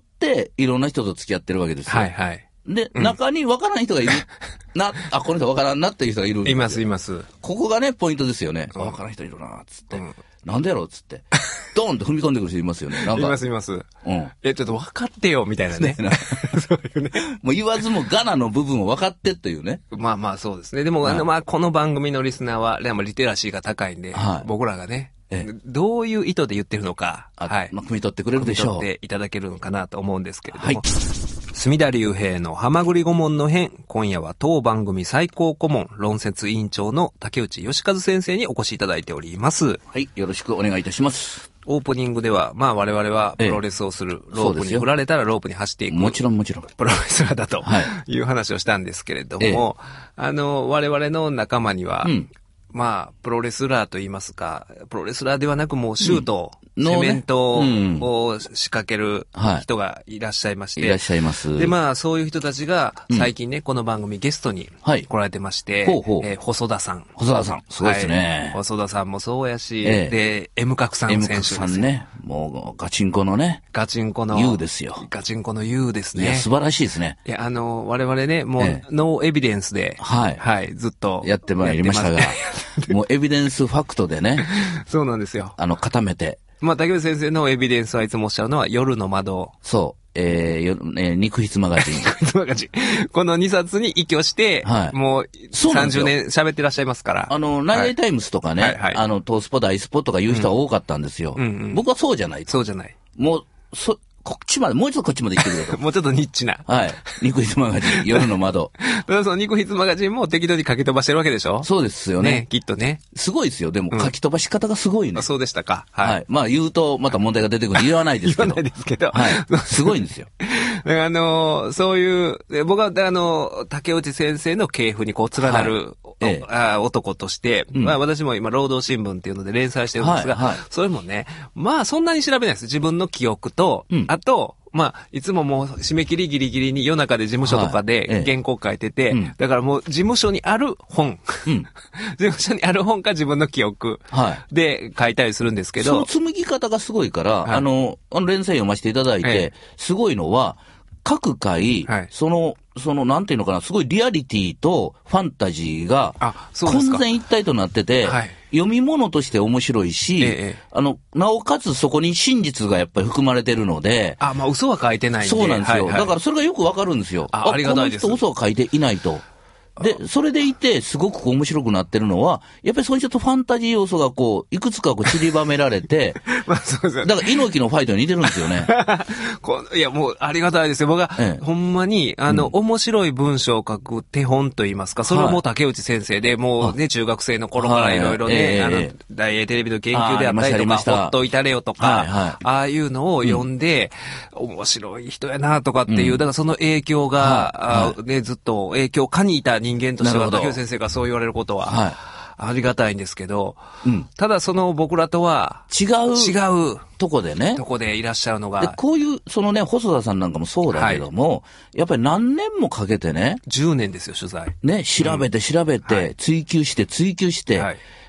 Speaker 3: いろんな人と付き合ってるわけですよ。
Speaker 2: はいはい。
Speaker 3: で、うん、中に分からない人がいる。な、あ、この人分からんなっていう人がいる。
Speaker 2: います、います。
Speaker 3: ここがね、ポイントですよね。分からん人いるな、つって。うん、なんでやろう、つって。ドーンと踏み込んでくる人いますよね。なんか。
Speaker 2: います、います。
Speaker 3: うん。
Speaker 2: え、ちょっと分かってよ、みたいなね。
Speaker 3: そういうね。もう言わずもガナの部分を分かってっていうね。
Speaker 2: まあまあそうですね。でも、はい、あの、まあ、この番組のリスナーは、でもリテラシーが高いんで、はい、僕らがね、ええ、どういう意図で言ってるのか、
Speaker 3: はい。まあ、汲み取ってくれるでしょう。汲み
Speaker 2: 取っていただけるのかなと思うんですけれども。はい。隅田隆平のはまぐり顧問の編、今夜は当番組最高顧問、論説委員長の竹内義和先生にお越しいただいております。
Speaker 3: はい。よろしくお願いいたします。
Speaker 2: オープニングでは、まあ我々はプロレスをする、ええ、ロープに振られたらロープに走っていく。
Speaker 3: もちろんもちろん。
Speaker 2: プロレスラーだという話をしたんですけれども、ええ、あの、我々の仲間には、うん、まあ、プロレスラーと言いますか、プロレスラーではなくもうシュート、うん、セメントを仕掛ける人がいらっしゃいまして、
Speaker 3: はい、いらっしゃいます。
Speaker 2: で、まあ、そういう人たちが最近ね、うん、この番組ゲストに来られてまして、はい、ほうほうえー、細田さん。
Speaker 3: 細田さん。すごいですね、
Speaker 2: はい。細田さんもそうやし、ええ、で、M 角さん選手です。
Speaker 3: M 角さんね。もう、ガチンコのね。
Speaker 2: ガチンコの。
Speaker 3: U ですよ。
Speaker 2: ガチンコの U ですね。
Speaker 3: いや、素晴らしいですね。
Speaker 2: いや、あの、我々ね、もう、ええ、ノーエビデンスで、はい。はい、ずっと。
Speaker 3: やってまいりましたが、もうエビデンスファクトでね。
Speaker 2: そうなんですよ。
Speaker 3: あの、固めて。
Speaker 2: まあ、竹内先生のエビデンスはいつもおっしゃるのは、夜の窓。
Speaker 3: そう。えー、よ、えー、肉筆マガジン。
Speaker 2: 肉筆マガジン。このにさつに依拠して、はい、もう、さんじゅうねん喋ってらっしゃいますから。
Speaker 3: あの、ナイデイタイムスとかね、はいはいはい、あの、トースポ、ダイスポとか言う人は多かったんですよ。うんうんうん、僕はそうじゃない。
Speaker 2: そうじゃない。
Speaker 3: もう、そ、こっちまで、もう一度こっちまで行ってくれと。
Speaker 2: もうちょっとニッチな。
Speaker 3: はい。肉筆マガジン、夜の窓。
Speaker 2: だからその肉筆マガジンも適当に書き飛ばしてるわけでしょ？
Speaker 3: そうですよね。
Speaker 2: ね、きっとね。
Speaker 3: すごいですよ。でも書き飛ばし方がすごいね。うん、
Speaker 2: あ、そうでしたか。はい。はい。
Speaker 3: まあ言うとまた問題が出てくる。言わないですけど。
Speaker 2: 言わないですけど。
Speaker 3: はい。すごいんですよ。
Speaker 2: だからあのー、そういう、僕はあの、竹内先生の系譜にこう連なる、はいええ、あ男として、うん、まあ私も今労働新聞っていうので連載してるんですが、はいはい、それもね、まあそんなに調べないです。自分の記憶と、うん、あと、まあ、いつももう締め切りギリギリに夜中で事務所とかで原稿書いてて、はいええ、だからもう事務所にある本、うん、事務所にある本か自分の記憶で書いたりするんですけど。
Speaker 3: その紡ぎ方がすごいから、はい、あの、あの連載読ませていただいて、ええ、すごいのは、各回、はい、その、その、なんていうのかな、すごいリアリティとファンタジーが、混然一体となってて、はい、読み物として面白いし、ええ、あの、なおかつそこに真実がやっぱり含まれてるので、
Speaker 2: あ、まあ嘘は書いてないんで。
Speaker 3: そうなんですよ。はいはい、だからそれがよくわかるんですよ。
Speaker 2: あ、ありがたいです。
Speaker 3: この人嘘は書いていないと。で、それでいて、すごく面白くなってるのは、やっぱりそういうちょっとファンタジー要素がこう、いくつかこう散りばめられて、まあそうですよね。だから猪木のファイトに似てるんですよね。
Speaker 2: こいや、もうありがたいですよ。僕は、ええ、ほんまに、あの、うん、面白い文章を書く手本といいますか、それはもう竹内先生で、もうね、中学生の頃からいろいろね、あの、大英テレビの研究であったりとか、ほっといたれよとか、はいはい、ああいうのを読んで、うん、面白い人やなとかっていう、うん、だからその影響が、はいはい、ね、ずっと影響下にいた人間としては、竹内先生がそう言われることは、はい、ありがたいんですけど、うん、ただその僕らとは
Speaker 3: 違う、
Speaker 2: 違う
Speaker 3: とこでね。
Speaker 2: とこでいらっしゃるのが。
Speaker 3: で、こういう、そのね、細田さんなんかもそうだけども、はい、やっぱり何年もかけてね。
Speaker 2: じゅうねんですよ、取材。
Speaker 3: ね、調べて調べて、うん、追求して追求して、はい、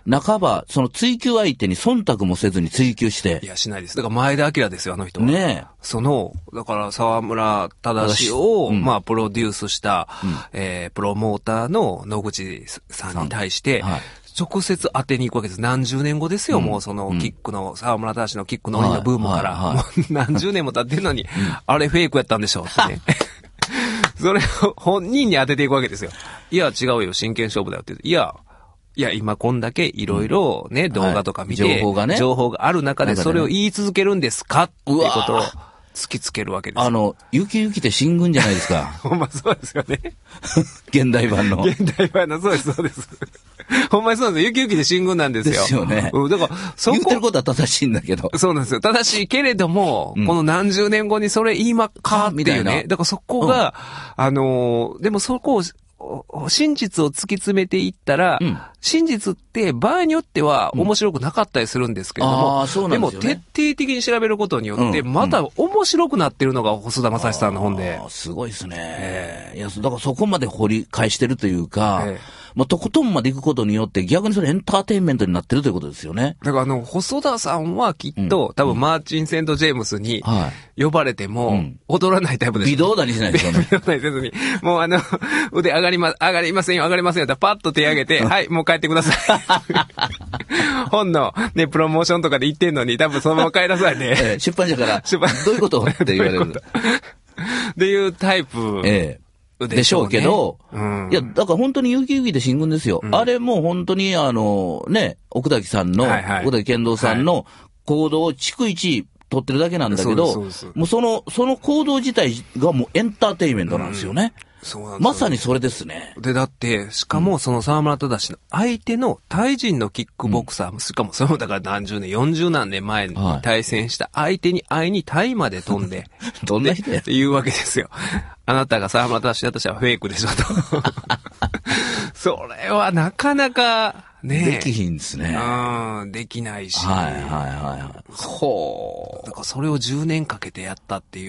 Speaker 3: 半ば、その追求相手に忖度もせずに追求して。
Speaker 2: いや、しないです。だから前田明ですよ、あの人は。
Speaker 3: ねえ。
Speaker 2: その、だから沢村忠を、うん、まあ、プロデュースした、うん、えー、プロモーターの野口さんに対して、はい、直接当てに行くわけです。何十年後ですよ、うん、もうそのキックの、うん、沢村忠のキックのりのブームから、はいはいはい、もう何十年も経ってるのに、うん、あれフェイクやったんでしょってね。それを本人に当てていくわけですよ。いや、違うよ、真剣勝負だよって。いや、いや、今こんだけいろいろね、うん、動画とか見て、はい、情報がね、情報がある中でそれを言い続けるんですかっていうことを突きつけるわけです。
Speaker 3: あの、ゆきゆきって新軍じゃないですか。
Speaker 2: ほんまそうですよね。
Speaker 3: 現代版の。
Speaker 2: 現代版の、そうです、そうです。ほんまにそうなんですよ。ゆきゆきで新軍なんですよ。
Speaker 3: ですよね。
Speaker 2: うん、だから、そこ。
Speaker 3: 言ってることは正しいんだけど。
Speaker 2: そうなんですよ。正しいけれども、うん、この何十年後にそれ言いまっかっていうね。だからそこが、うん、あのー、でもそこを、真実を突き詰めていったら、うん、真実って場合によっては面白くなかったりするんですけれども、うん、でも徹底的に調べることによって、また面白くなってるのが細田正史さんの本で。
Speaker 3: あすごいですね、えー。いや、だからそこまで掘り返してるというか、えーまあ、とことんまで行くことによって逆にそれエンターテインメントになってるということですよね。
Speaker 2: だからあの、細田さんはきっと、うん、多分マーチン・セント・ジェームスに呼ばれても、はい、踊らないタイプです。
Speaker 3: 微動だにしないですよね。
Speaker 2: 微動だにせずに。もうあの、腕上がりま、上がりませんよ、上がりませんよってパッと手上げて、はい、もう帰ってください。本のね、プロモーションとかで言ってんのに多分そのまま帰らされて。
Speaker 3: えー、出版社から、出版どういうことって言われる。
Speaker 2: っていうタイプ。
Speaker 3: えーでしょうけど、うん、いや、だから本当にゆきゆきで新軍ですよ。うん、あれも本当にあの、ね、奥崎さんの、はいはい、奥崎健三さんの行動を逐一取ってるだけなんだけど、もうその、その行動自体がもうエンターテインメントなんですよね。うんそうなんですよね、まさにそれですね。
Speaker 2: で、だって、しかもその沢村忠の相手のタイ人のキックボクサー、うん、しかもそれもだから何十年、よんじゅう何年前に対戦した相手に会いにタイまで飛んで、
Speaker 3: どんな人や
Speaker 2: って言うわけですよ。あなたが沢村忠だとしたらフェイクでしょと。それはなかなか、ね
Speaker 3: できひんですね。
Speaker 2: うん、できないし。
Speaker 3: はいはいはい。ほ
Speaker 2: う。だからそれをじゅうねんかけてやったっていう、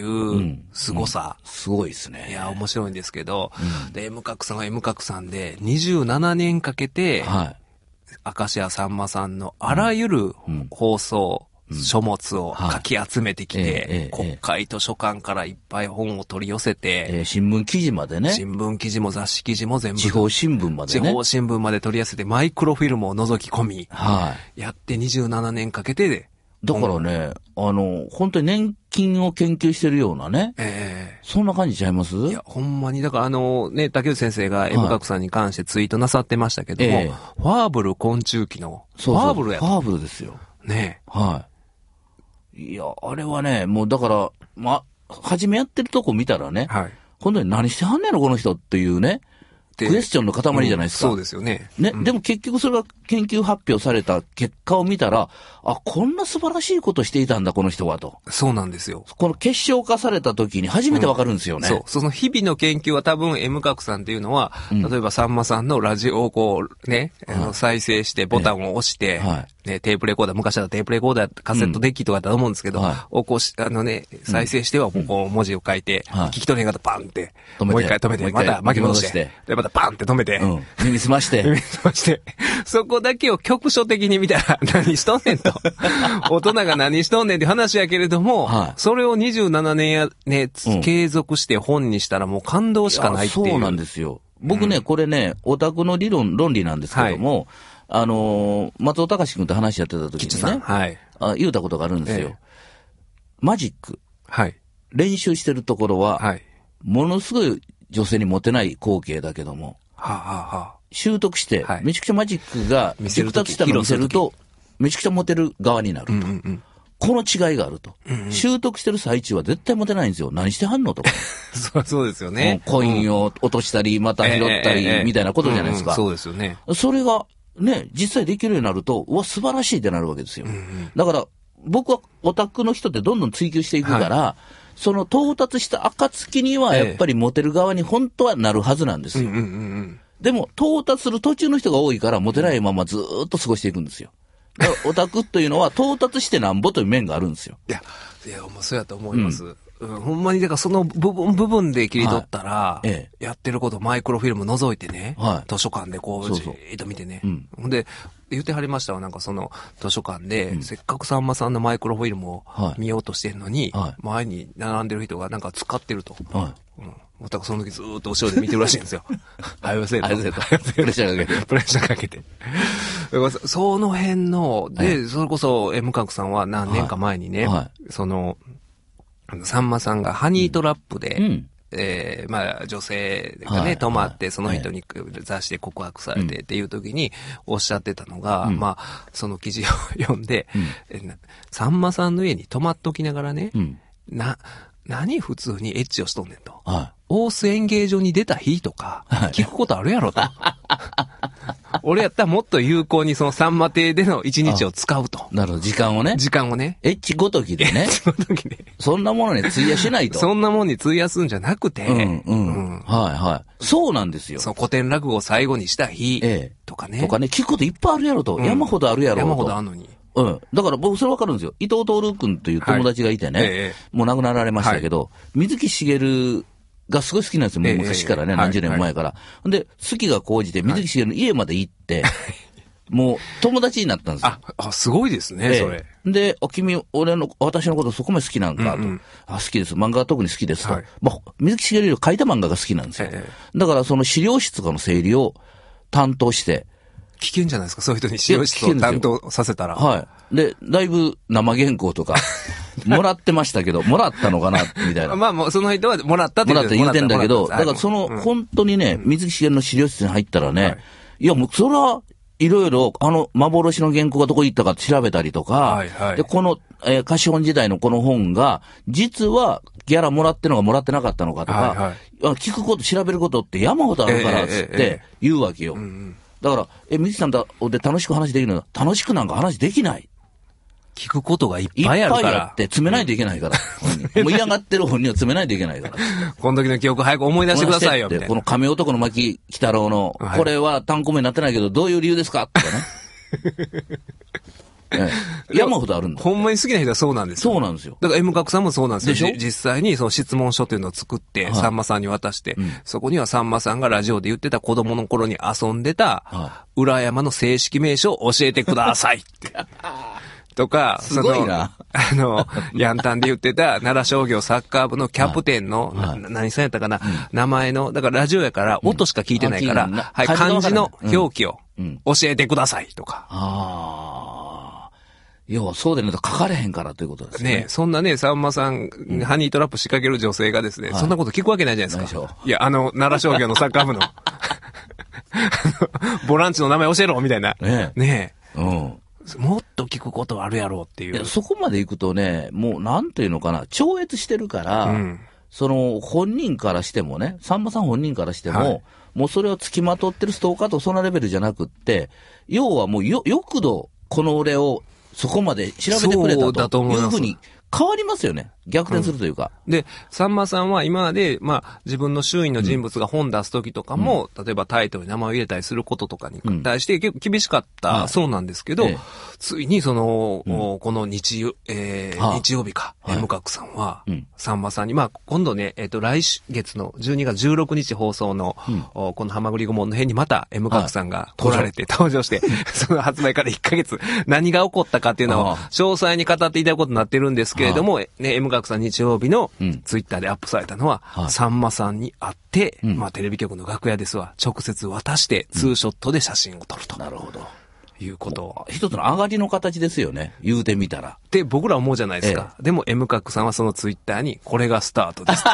Speaker 2: 凄さ、
Speaker 3: うんうん。すごいですね。
Speaker 2: いや、面白いんですけど、うん、で、M 角さんは M 角さんで、にじゅうななねんかけて、はい。明石家さんまさんのあらゆる放送、うん書物をかき集めてきて、はいえええ、国会図書館からいっぱい本を取り寄せて、
Speaker 3: えー、新聞記事までね。
Speaker 2: 新聞記事も雑誌記事も全部。
Speaker 3: 地方新聞までね。
Speaker 2: 地方新聞まで取り寄せて、マイクロフィルムを覗き込み、はい、やってにじゅうななねんかけて、
Speaker 3: だからね、あの、本当に年金を研究してるようなね。ええー、そんな感じちゃいます？
Speaker 2: いや、ほんまに、だからあの、ね、竹内先生が M 角さんに関してツイートなさってましたけども、えー、ファーブル昆虫記の、
Speaker 3: そうそう
Speaker 2: ファーブルや
Speaker 3: ファーブルですよ。
Speaker 2: ね
Speaker 3: え。はい。いや、あれはね、もうだから、ま、初めやってるとこ見たらね、はい。本当に何してはんねんのこの人っていうね、クエスチョンの塊じゃないですか。
Speaker 2: うん、そうですよね。
Speaker 3: ね、
Speaker 2: うん、
Speaker 3: でも結局それが研究発表された結果を見たら、あ、こんな素晴らしいことしていたんだ、この人はと。
Speaker 2: そうなんですよ。
Speaker 3: この結晶化された時に初めてわかるんですよね、
Speaker 2: うん。そう。その日々の研究は多分 M 角さんっていうのは、うん、例えばさんまさんのラジオをこうね、はい、あの再生してボタンを押して、はい、ね、テープレコーダー、昔はテープレコーダー、カセットデッキとかだと思うんですけど、うんはい、をこうし、あのね、再生してはこう文字を書いて、うん、聞き取れなかったらパンって、もう一回止めて、また巻き戻して、で、またパンって止めて、うん、
Speaker 3: 耳すまして。
Speaker 2: 耳すまして。そこだけを局所的に見たら何しとんねんと。大人が何しとんねんって話やけれども、はい、それをにじゅうななねんやね、うん、継続して本にしたらもう感動しかないっていう。
Speaker 3: そうなんですよ。僕ね、うん、これね、オタクの理論、論理なんですけども、はい、あのー、松尾隆君と話しやってた時にね、はい、あ言うたことがあるんですよ。ええ、マジック。はい。練習してるところは、はい、ものすごい女性にモテない光景だけども、はあはあ、習得して、はい、めちゃくちゃマジックが熟達したのを見せると、めちゃくちゃモテる側になると。うんうんうん、この違いがあると、うんうん。習得してる最中は絶対モテないんですよ。何してはんのとか。
Speaker 2: そうそうですよね。
Speaker 3: コインを落としたり、また拾ったり、みたいなことじゃないですか。
Speaker 2: うんうん、そうですよね。
Speaker 3: それが、ね、実際できるようになると、うわ、素晴らしいってなるわけですよ。うんうん、だから、僕はオタクの人ってどんどん追求していくから、はい、その到達した暁にはやっぱりモテる側に本当はなるはずなんですよ。うんうんうん、でも、到達する途中の人が多いから、モテないままずーっと過ごしていくんですよ。だからオタクというのは到達してなんぼという面があるんですよ。
Speaker 2: いや、いや、もうそうやと思います。うんうん、ほんまに、だからその部分、部分で切り取ったら、はいええ、やってることマイクロフィルム覗いてね、はい、図書館でこう、じーっと見てね。うん、ほんで、 言ってはりましたわ。なんかその図書館で、うん、せっかくさんまさんのマイクロフィルムを見ようとしてるのに、はい、前に並んでる人がなんか使ってると。はい、うん。だからその時ずーっと後ろで見てるらしいんですよ。あよせと。あよせと。プレッシャーかけて。プレッシャーかけて。その辺の、で、はい、それこそ M 角さんは何年か前にね、はいはい、その、さんまさんがハニートラップで、うん、えー、まあ、女性がね、はい、泊まって、その人に雑誌で告白されてっていう時におっしゃってたのが、うん、まあ、その記事を読んで、うん、さんまさんの家に泊まっときながらね、うん、な、何普通にエッチをしとんねんと。はい、大須演芸場に出た日とか、聞くことあるやろと。俺やったらもっと有効にそのさんま亭での一日を使うと。
Speaker 3: なるほど、時間をね。
Speaker 2: 時間をね。
Speaker 3: エッチごときでね。エッチごときで。そんなものに費やしないと。
Speaker 2: そんなものに費やすんじゃなくて。うん、
Speaker 3: うん、うん。はいはい。そうなんですよ。
Speaker 2: その古典落語を最後にした日とかね。ええ、
Speaker 3: とかね、聞くこといっぱいあるやろと。うん、山ほどあるやろと。
Speaker 2: 山ほどあるのに。
Speaker 3: うん。だから僕それわかるんですよ。伊藤徹君という友達がいてね。はい、ええ、もう亡くなられましたけど、はい、水木しげるがすごい好きなんですよ。もう昔からね、ええ、何十年も前から。はい、で、好きが高じて水木しげるの家まで行って、はい、もう友達になったんですよ。
Speaker 2: あ、あ、すごいですね、ええ、それ。
Speaker 3: で、君、俺の、私のことそこまで好きなんかと。うんうん、あ、好きです。漫画は特に好きですと。はい、まあ、水木しげるより書いた漫画が好きなんですよ。ええ、だからその資料室とかの整理を担当して、
Speaker 2: 危険じゃないですか、そういう人に資料室を担当させたら。
Speaker 3: はい。で、だいぶ生原稿とか、もらってましたけど、もらったのかな、みたいな。
Speaker 2: まあもうその人はもらったって
Speaker 3: 言ってもらった言うてんだけど、だからその、本当にね、水木しげるの資料室に入ったらね、はい、いやもうそれは、いろいろ、あの、幻の原稿がどこ行ったか調べたりとか、はいはい、で、この、えー、貸本時代のこの本が、実は、ギャラもらってるのかもらってなかったのかとか、はいはい、聞くこと、調べることって山ほどあるから、つって言うわけよ。えーえーえーうんうんだから、え、水木さんだで楽しく話できるの楽しくなんか話できない。
Speaker 2: 聞くことがいっぱいあるから。いっぱいあ
Speaker 3: って詰めないといけないから。うん、もう嫌がってる本人は詰めないといけないから。
Speaker 2: この時の記憶早く思い出してくださいよ、みたいな。
Speaker 3: この亀男の牧鬼太郎の、はい、これは単行目になってないけど、どういう理由ですかとかね。ええ、山ほどあるんだ。
Speaker 2: ほんまに好きな人はそうなんですよ。
Speaker 3: そうなんですよ。
Speaker 2: だから M 角さんもそうなんですよ。でしょ？実際にその質問書というのを作って、はい、さんまさんに渡して、うん、そこにはさんまさんがラジオで言ってた子供の頃に遊んでた、はい、裏山の正式名称を教えてくださいって。とか、
Speaker 3: すごいな。
Speaker 2: あの、ヤンタンで言ってた奈良商業サッカー部のキャプテンの、はい、な何さんやったかな、うん、名前の、だからラジオやから音しか聞いてないから、うん、はい、漢字の表記を教えてくださいとか。
Speaker 3: うん、ああ。要はそうでないと書かれへんからということですね。
Speaker 2: ねそんなね、さんまさん、うん、ハニートラップ仕掛ける女性がですね、はい、そんなこと聞くわけないじゃないですか。いや、あの、奈良商業のサッカー部の、ボランチの名前教えろみたいな。ねえ。ねえ。うん。もっと聞くことあるやろうっていう。
Speaker 3: いや、そこまで行くとね、もうなんていうのかな、超越してるから、うん、その本人からしてもね、さんまさん本人からしても、はい、もうそれを付きまとってるストーカーとそのレベルじゃなくって、要はもうよ、よくどこの俺をそこまで調べてくれたというふうに変わりますよね。逆転するというか。
Speaker 2: うん、で、さんまさんは今まで、まあ、自分の周囲の人物が本出すときとかも、うん、例えばタイトルに名前を入れたりすることとかに対して結構厳しかった、うん、そうなんですけど、はい、ついにその、うん、この日曜、えー、日曜日か、はい、M 角さんは、うん、さんまさんに、まあ、今度ね、えっ、ー、と、来月のじゅうにがつじゅうろくにち放送の、うん、このハマグリ顧問の辺にまた M 角さんが来られて、はい、登場して、その発売からいっかげつ、何が起こったかっていうのを詳細に語っていただくことになってるんですけれども、ね、M 角さん日曜日のツイッターでアップされたのは、うん、さんまさんに会って、うん、まあテレビ局の楽屋ですわ、直接渡してツーショットで写真を撮ると。
Speaker 3: なるほど。
Speaker 2: いうことを。
Speaker 3: 一つの上がりの形ですよね。言うてみたら。
Speaker 2: って僕ら思うじゃないですか。ええ、でも M 角さんはそのツイッターにこれがスタートです。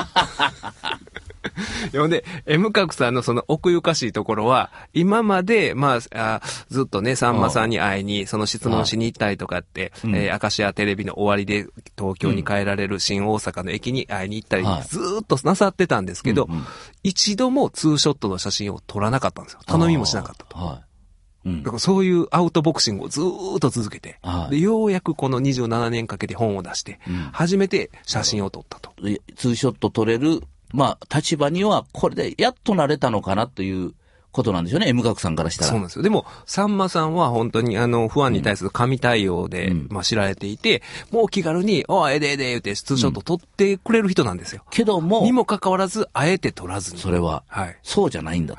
Speaker 2: ほんで、M 角さんのその奥ゆかしいところは、今まで、まあ、あずっとね、さんまさんに会いに、その質問しに行ったりとかって、うん、えー、明石家テレビの終わりで東京に帰られる新大阪の駅に会いに行ったり、うん、ずーっとなさってたんですけど、うんうん、一度もツーショットの写真を撮らなかったんですよ。頼みもしなかったと。はいうん、だからそういうアウトボクシングをずーっと続けて、はい、でようやくこのにじゅうななねんかけて本を出して、うん、初めて写真を撮ったと。
Speaker 3: ツーショット撮れる、まあ、立場にはこれでやっとなれたのかなということなんでしょうね、M 角さんからしたら。
Speaker 2: そうなんですよ。でも、さんまさんは本当にあの、ファンに対する神対応で、うん、まあ知られていて、もう気軽に、おい、えでえで言ってツーショット撮ってくれる人なんですよ。
Speaker 3: けども、
Speaker 2: にもかかわらず、あえて撮らずに。
Speaker 3: それは、はい。そうじゃないんだと。はい。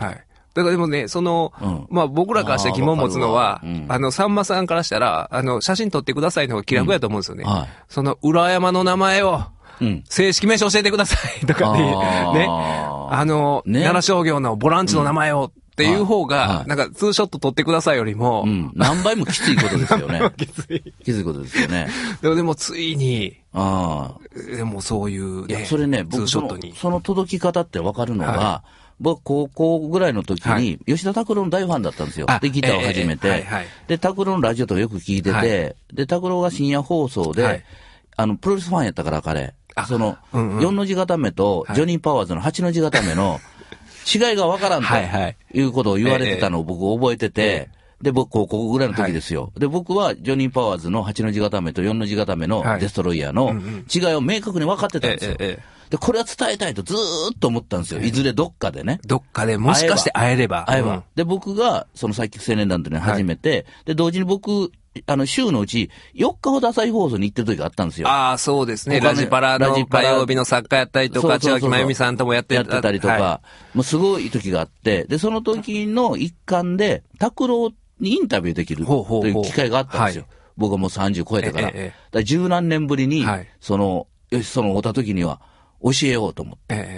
Speaker 2: だからでもね、その、うん、まあ僕らからして疑問持つのは、あ,、うん、あの、さんまさんからしたら、あの、写真撮ってくださいの方が気楽やと思うんですよね。うんはい、その、裏山の名前を、うん、正式名称教えてくださいとかね、ね、あの、ね、奈良商業のボランチの名前を、うんっていう方が、なんか、ツーショット撮ってくださいよりも、うん、
Speaker 3: 何倍もきついことですよね。
Speaker 2: きつい。
Speaker 3: きついことですよね。
Speaker 2: でも、でもついに、ああ。でもそういうね、いや、
Speaker 3: それね、僕その、その届き方ってわかるのが、はい、僕、高校ぐらいの時に、はい、吉田拓郎の大ファンだったんですよ。で、ギターを始めて、えーはいはい、で、拓郎のラジオとかよく聞いてて、はい、で、拓郎が深夜放送で、はい、あの、プロレスファンやったから彼、その、うんうん、よんの字固めと、ジョニーパワーズのはちの字固めの、違いがわからんということを言われてたのを僕覚えてて、で、僕、高校ぐらいの時ですよ。で、僕はジョニーパワーズのはちの字固めとよんの字固めのデストロイヤーの違いを明確に分かってたんですよ。で、これは伝えたいとずーっと思ったんですよ。いずれどっかでね。
Speaker 2: どっかでもしかして会えれば。
Speaker 3: 会えば。で、僕がそのサイキック青年団というのを始めて、で、同時に僕、あの、週のうちよっかほど朝日放送に行ってる時があったんですよ。
Speaker 2: ああ、そうですね。ラジパラの火曜日の作家やったりとか、千秋真由美さんともやって
Speaker 3: やってたりとか、はい、もうすごい時があって、で、その時の一環で、拓郎にインタビューできるという機会があったんですよ。ほうほうほうはい、僕はもうさんじゅう超えてから。ええ、だから十何年ぶりに、はい、その、よし、その会った時には教えようと思って、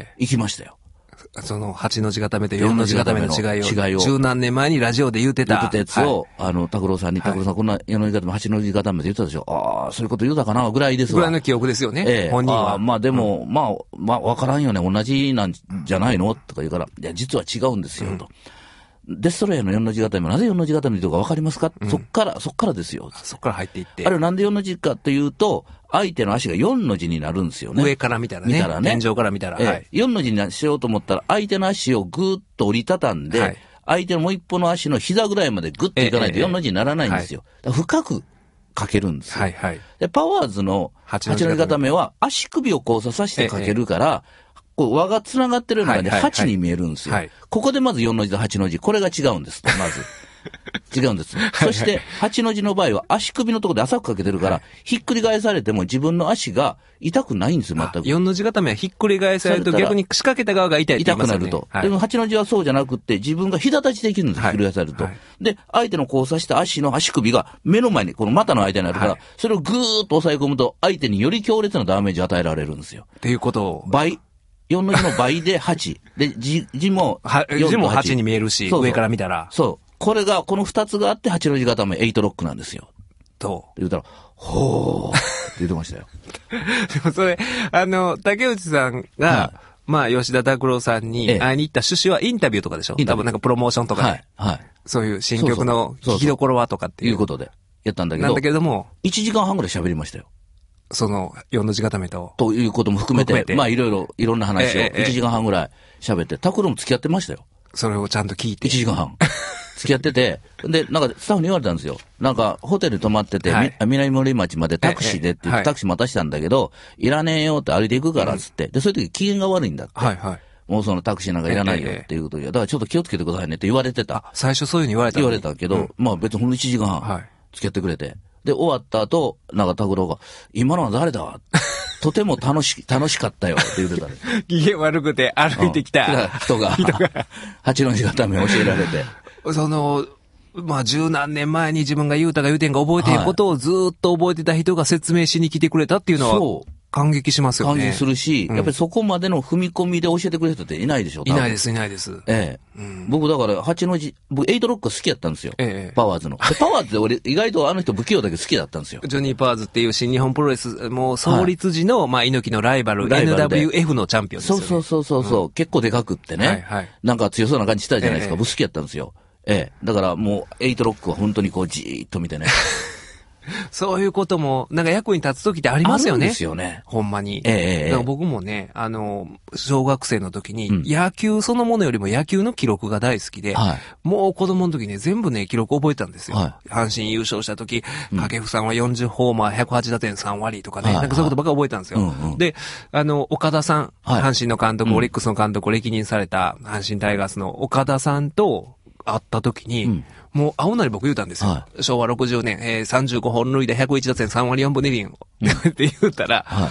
Speaker 3: 行きましたよ。
Speaker 2: そのはちの字固めとよんの字固めの違いを、違いを十何年前にラジオで言うてた。
Speaker 3: 言うてたやつを、はい、あの、拓郎さんに、拓郎さんこんなよんの字固め、はちの字固めって言ってたでしょ。ああ、そういうこと言うたかなぐらいですわ。
Speaker 2: ぐらいの記憶ですよね。ええ、本人は。
Speaker 3: あまあでも、うん、まあ、まあ、わからんよね。同じなんじゃないのとか言うから、いや、実は違うんですよ、うん、と。デストロイヤーのよんの字固め、なぜよんの字固めとかわかりますか、うん、そっから、そっからですよ。
Speaker 2: そっから入っていって。
Speaker 3: あれなんでよんの字かというと、相手の足がよんの字になるんですよね。
Speaker 2: 上から見たらね。見たらね。天井から見たら。
Speaker 3: ええ、はい。よんの字にしようと思ったら、相手の足をぐーっと折りたたんで、はい、相手のもう一歩の足の膝ぐらいまでぐっといかないとよんの字にならないんですよ。ええええ、深くかけるんですよ。はいはい。で、パワーズのはちの字固めは足首を交差させてかけるから、ええ、こう輪が繋がってるのではちに見えるんですよ。はいはいはい、ここでまずよんの字とはちの字、これが違うんですと、まず。違うんです。そして、はちの字の場合は足首のところで浅くかけてるから、はい、ひっくり返されても自分の足が痛くないんですよ、全く。
Speaker 2: よんの字固めはひっくり返されると逆に仕掛けた側が痛いって言いますよね。
Speaker 3: 痛くなると。はい、でもはちの字はそうじゃなくって、自分が膝立ちできるんです、ひっくり返されると。はいはい、で、相手の交差した足の足首が目の前に、この股の間にあるから、はい、それをぐーっと押さえ込むと、相手により強烈なダメージを与えられるんですよ。
Speaker 2: っていうことを。
Speaker 3: 倍。よんの字の倍ではち。で、字、字も、
Speaker 2: 字もはちに見えるし、そうそう上から見たら。
Speaker 3: そう。これが、この二つがあってはちの字固めはちロックなんですよ。
Speaker 2: と。
Speaker 3: 言うたら、ほーって言ってましたよ。
Speaker 2: でもそれ、あの、竹内さんが、はい、まあ、吉田拓郎さんに会いに行った趣旨はインタビューとかでしょ、ええ、多分なんかプロモーションとかで。はい。はい。そういう新曲の聴きどころはとかっていう。
Speaker 3: いうことで。やったんだけど。
Speaker 2: なんだけれども。
Speaker 3: いちじかんはんぐらい喋りましたよ。
Speaker 2: その、よんの字固めと。
Speaker 3: ということも含めて、めてまあいろいろ、いろんな話をいちじかんはんぐらい喋って、拓郎も付き合ってましたよ。
Speaker 2: それをちゃんと聞いて。
Speaker 3: いちじかんはん。付き合ってて、で、なんかスタッフに言われたんですよ。なんかホテル泊まってて、はい、南森町までタクシーでって言って、タクシー待たしたんだけど、いらねえよって歩いていくからっつって、で、そういう時機嫌が悪いんだって。はいはい。もうそのタクシーなんかいらないよっていうことで、だからちょっと気をつけてくださいねって言われてた。
Speaker 2: 最初そういうふうに言われた
Speaker 3: 言われたけど、うん、まあ別にほんのいちじかんはん、はい、付き合ってくれて。で、終わった後、なんか拓郎が、今のは誰だとても楽し、楽しかったよって言ってたね。
Speaker 2: 機嫌悪くて歩いてきた、うん、
Speaker 3: 人が、はちの字固め教えられて。
Speaker 2: その、まあ、十何年前に自分が言うたか言うてんか覚えていることをずーっと覚えてた人が説明しに来てくれたっていうのは、そう。感激しますよね。
Speaker 3: 感激するし、うん、やっぱりそこまでの踏み込みで教えてくれる人っていないでしょ。
Speaker 2: いないです、いないです。
Speaker 3: ええ。うん、僕だから、八の字、僕、エイトロック好きやったんですよ。ええ。パワーズの。パワーズで俺、意外とあの人不器用だけど好きだったんですよ。
Speaker 2: ジョニー・パワーズっていう新日本プロレス、もう創立時の、はい、まあ、猪木のライバル、ライバル エヌダブリューエフ のチャンピオンですよね。
Speaker 3: そうそうそうそう、うん、結構でかくってね。はいはい。なんか強そうな感じしたじゃないですか。ええ、僕好きやったんですよ。ええ。だからもう、エイトロックは本当にこう、じーっと見てね。
Speaker 2: そういうことも、なんか役に立つ時ってありますよね。
Speaker 3: あるんですよね。
Speaker 2: ほんまに。
Speaker 3: ええ
Speaker 2: だから僕もね、あの、小学生の時に、うん、野球そのものよりも野球の記録が大好きで、はい、もう子供の時ね、全部ね、記録覚えたんですよ。はい、阪神優勝した時、掛布さんはよんじゅうホーマー、ひゃくはち打点さん割とかね、はい、なんかそういうことばっか覚えたんですよ。うんうん、で、あの、岡田さん、はい、阪神の監督、オリックスの監督を歴任された阪神タイガースの岡田さんと、 会った時に、うん、もう青なり僕言うたんですよ。はい、しょうわろくじゅうねん、えー、さんじゅうごほん塁打ひゃくいち打点さんわりよんぶにりんって言ったら、はい、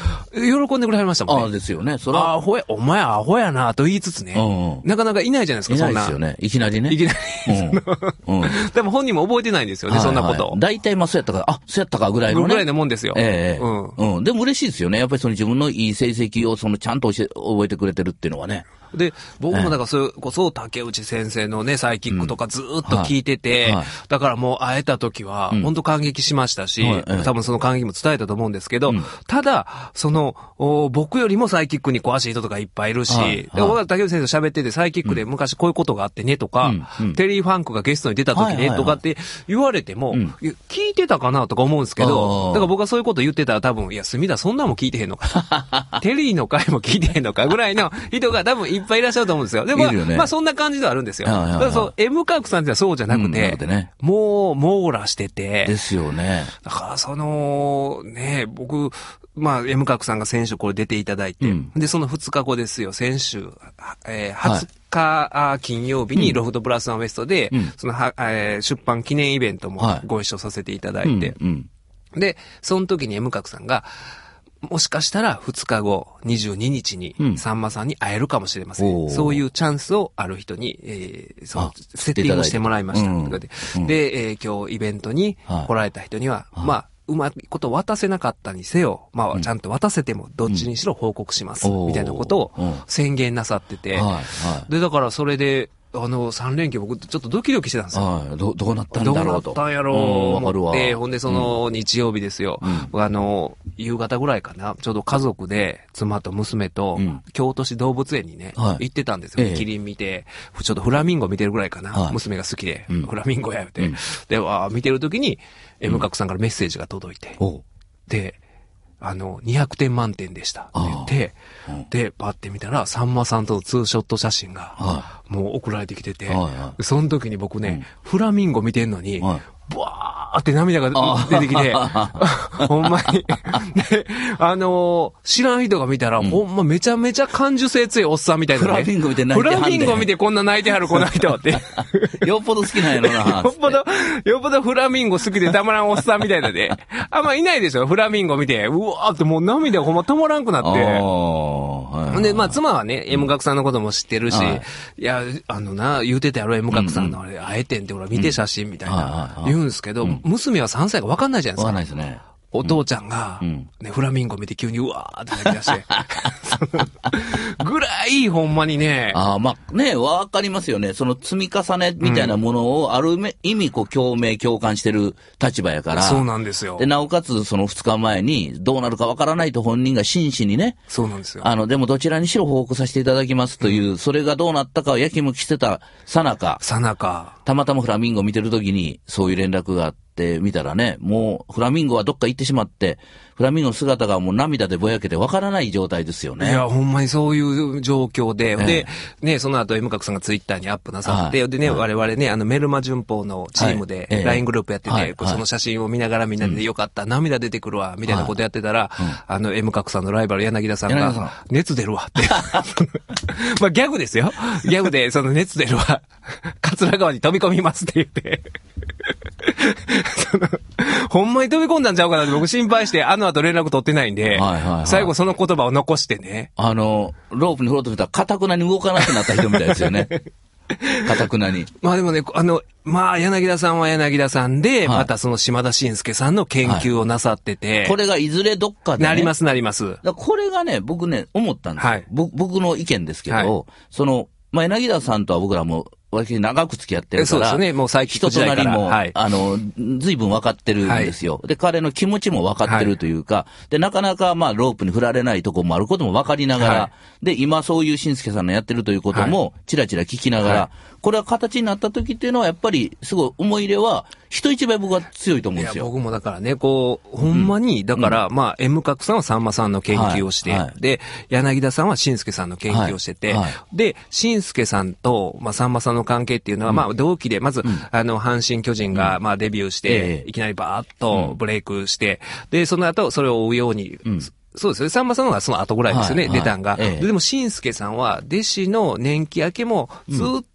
Speaker 2: 喜んでくれはりましたもんね。
Speaker 3: ああですよね。それは。
Speaker 2: アホや、お前アホやなと言いつつね、うんうん、なかなかいないじゃないですか、そんな。
Speaker 3: いないですよね。いきなりね。
Speaker 2: いきなり。うんうん、でも本人も覚えてないんですよね、はいはい、そんなこと。
Speaker 3: 大体まあそうやったか、あ、そうやったかぐらいのね。
Speaker 2: ぐらいのもんですよ。
Speaker 3: ええー、うん。うん。でも嬉しいですよね。やっぱりその自分のいい成績をそのちゃんと教え覚えてくれてるっていうのはね。
Speaker 2: で、僕もだからそれこそ竹内先生のね、サイキックとかずーっと聞いてて、うんはい、だからもう会えた時は、本当感激しましたし、うん、多分その感激も伝えたと思うんですけど、うん、ただ、その、僕よりもサイキックに詳しい人とかいっぱいいるし、はいはい、で僕は竹内先生と喋ってて、サイキックで昔こういうことがあってねとか、うん、テリー・ファンクがゲストに出た時ねとかって言われても、聞いてたかなとか思うんですけど、だから僕はそういうこと言ってたら多分、いや、隅田そんなも聞いてへんのか。テリーの回も聞いてへんのかぐらいの人が多分いっぱいいらっしゃると思うんですよ。でも、ね、まあそんな感じではあるんですよ。だからそう、M カークさんってはそうじゃなくて、うんね、もう網羅してて。
Speaker 3: ですよね。
Speaker 2: だからその、ね、僕、まあ M カークさんが先週これ出ていただいて、うん、で、そのふつかごですよ、先週、えー、はつか、はい、金曜日にロフトプラスワンウエストで、うん、そのは、えー、出版記念イベントもご一緒させていただいて、はいうんうん、で、その時に M カークさんが、もしかしたらふつかご、にじゅうににちに、さんまさんに会えるかもしれません。うん、そういうチャンスをある人に、えー、そのセッティングしてもらいました。うん、で、うん、で、えー、今日イベントに来られた人には、はい、まあ、うまいこと渡せなかったにせよ、まあ、ちゃんと渡せてもどっちにしろ報告します。みたいなことを宣言なさってて、はいはい、で、だからそれで、あの、三連休僕ちょっとドキドキしてたんですよ。
Speaker 3: はい。ど、どうなったんだろうと。
Speaker 2: どうなったんやろう。うん、わかるわ。で、ほんでその日曜日ですよ。うん、あの、夕方ぐらいかな。ちょうど家族で、妻と娘と、うん、京都市動物園にね、はい、行ってたんですよ。ええ、キリン見て、ちょっとフラミンゴ見てるぐらいかな。はい、娘が好きで、うん、フラミンゴやって。うん、で、わ見てる時に、M カクさんからメッセージが届いて。うん、で、あの、にひゃくてん満点でしたって言って、うん、で、パッて見たら、さんまさんとのツーショット写真が、もう送られてきてて、はいはい、その時に僕ね、うん、フラミンゴ見てんのに、はい、ブワーって涙が出てきて、ほんまに。で、あのー、知らん人が見たら、うん、ほんまめちゃめちゃ感受性強いおっさんみたいな、ね。
Speaker 3: フラミンゴ見て泣いてはんで。
Speaker 2: フラミンゴ見てこんな泣いてはるこの人って。
Speaker 3: よっぽど好きなんやろな。
Speaker 2: よっぽど、よっぽどフラミンゴ好きでたまらんおっさんみたいなで。あんまいないでしょ、フラミンゴ見て。うわーってもう涙がほんま止まらんくなって。はい、で、まあ妻はね、M 角さんのことも知ってるし、はい、いや、あのな、言うてたやろ、M 角さんのあれ、会えてんってほら見て写真みたいな、言うんですけど、うん、娘はさんさいが分かんないじゃないですか。
Speaker 3: 分かんないですね。
Speaker 2: お父ちゃんが、ね、うん、フラミンゴ見て急にうわーって泣き出して。ぐらい、ほんまにね。
Speaker 3: ああ、まあね、わかりますよね。その積み重ねみたいなものを、ある意味、こう、共鳴、共感してる立場やから。
Speaker 2: そうなんですよ。
Speaker 3: で、なおかつ、そのふつかまえに、どうなるかわからないと本人が真摯にね。
Speaker 2: そうなんですよ。
Speaker 3: あの、でもどちらにしろ報告させていただきますという、うん、それがどうなったかをやきもきしてたさなか。
Speaker 2: さなか。
Speaker 3: たまたまフラミンゴ見てるときに、そういう連絡があって、見たらね、もうフラミンゴはどっか行ってしまって、フラミンゴの姿がもう涙でぼやけてわからない状態ですよね。
Speaker 2: いや、ほんまにそういう状況で、えー、で、ね、その後 M 角さんがツイッターにアップなさって、はい、でね、はい、我々ね、あのメルマ旬報のチームで ライン グループやってて、はい、その写真を見ながらみんなでよかった、うん、涙出てくるわ、みたいなことやってたら、はい、あの M 角さんのライバル柳田さんが、熱出るわって。まあギャグですよ。ギャグで、その熱出るわ、桂川に飛び込みますって言って。そのほんまに飛び込んだんちゃうかなって僕心配して、あの後連絡取ってないんで、はいはいはい、最後その言葉を残してね。
Speaker 3: あの、ロープに振ろうとしたら、かたくなに動かなくなった人みたいですよね。かたくなに。
Speaker 2: まあでもね、あの、まあ柳田さんは柳田さんで、はい、またその島田紳介さんの研究をなさってて。はい、
Speaker 3: これがいずれどっかで、ね。
Speaker 2: なりますなります。
Speaker 3: だこれがね、僕ね、思ったんですよ。はい、僕の意見ですけど、はい、その、まあ柳田さんとは僕らも、私長く付き合ってるから。
Speaker 2: そうですね。もう最近
Speaker 3: 人となりも、はい、あの、随分分かってるんですよ。はい、で、彼の気持ちも分かってるというか、はい、で、なかなかまあ、ロープに振られないとこもあることも分かりながら、はい、で、今そういう紳介さんのやってるということも、ちらちら聞きながら、はい、これは形になった時っていうのは、やっぱり、すごい思い入れは、人一倍僕は強いと思うんですよ。
Speaker 2: いや、僕もだからね、こう、ほんまに、だから、うん、まあ、M 角さんはさんまさんの研究をして、はいはい、で、柳田さんは紳介さんの研究をしてて、はいはい、で、紳介さんと、まあ、さんまさんの関係っていうのは、うん、まあ、同期で、まず、うん、あの、阪神巨人が、まあ、デビューして、えー、いきなりバーッとブレイクして、で、その後、それを追うように、うんそうですね。さんまさんのがその後ぐらいですよね、はいはい、出たんが。ええ、でも、しんすけさんは、弟子の年季明けもずっ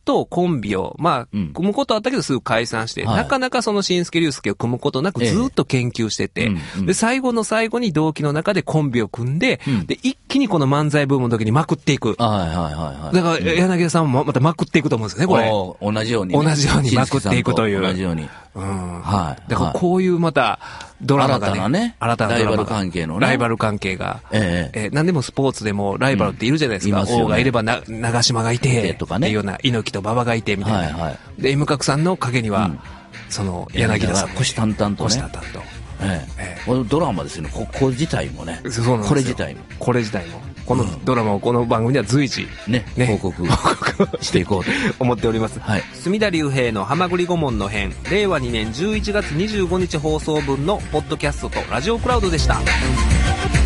Speaker 2: とコンビを、まあ、うん、組むことあったけどすぐ解散して、はい、なかなかその新助竜介を組むことなくずっと研究してて、ええうんうん、で、最後の最後に同期の中でコンビを組んで、うん、で、一気にこの漫才ブームの時にまくっていく。はいはいはいはい。だから、柳田さんもまたまくっていくと思うんですよね、これ。
Speaker 3: 同じように、
Speaker 2: ね。同じようにまくっていくという。
Speaker 3: 同じように。
Speaker 2: うん。はい。だからこういうまた、ドラマがね、
Speaker 3: 新たなね、
Speaker 2: 新たなドラマが
Speaker 3: ライバル関係のね。
Speaker 2: ライバル関係が。
Speaker 3: ええ
Speaker 2: えー、何でもスポーツでもライバルっているじゃないですか。うん、王がいればな、長島がいて、とかね。っていうような、猪木と馬場がいて、みたいな。はいはい。で、M 角さんの陰には、うん、その、柳田さん。
Speaker 3: 虎視眈々とね。
Speaker 2: 虎視眈々と。
Speaker 3: ええええ、ドラマですよね。ここ自体もね。そうなんですよ。これ自体も。
Speaker 2: これ自体も。このドラマをこの番組では随時、
Speaker 3: ね、ね報告していこうと
Speaker 2: 思っております。はい。隅田隆平のはまぐり顧問の編、れいわにねんじゅういちがつにじゅうごにち放送分のポッドキャストとラジオクラウドでした。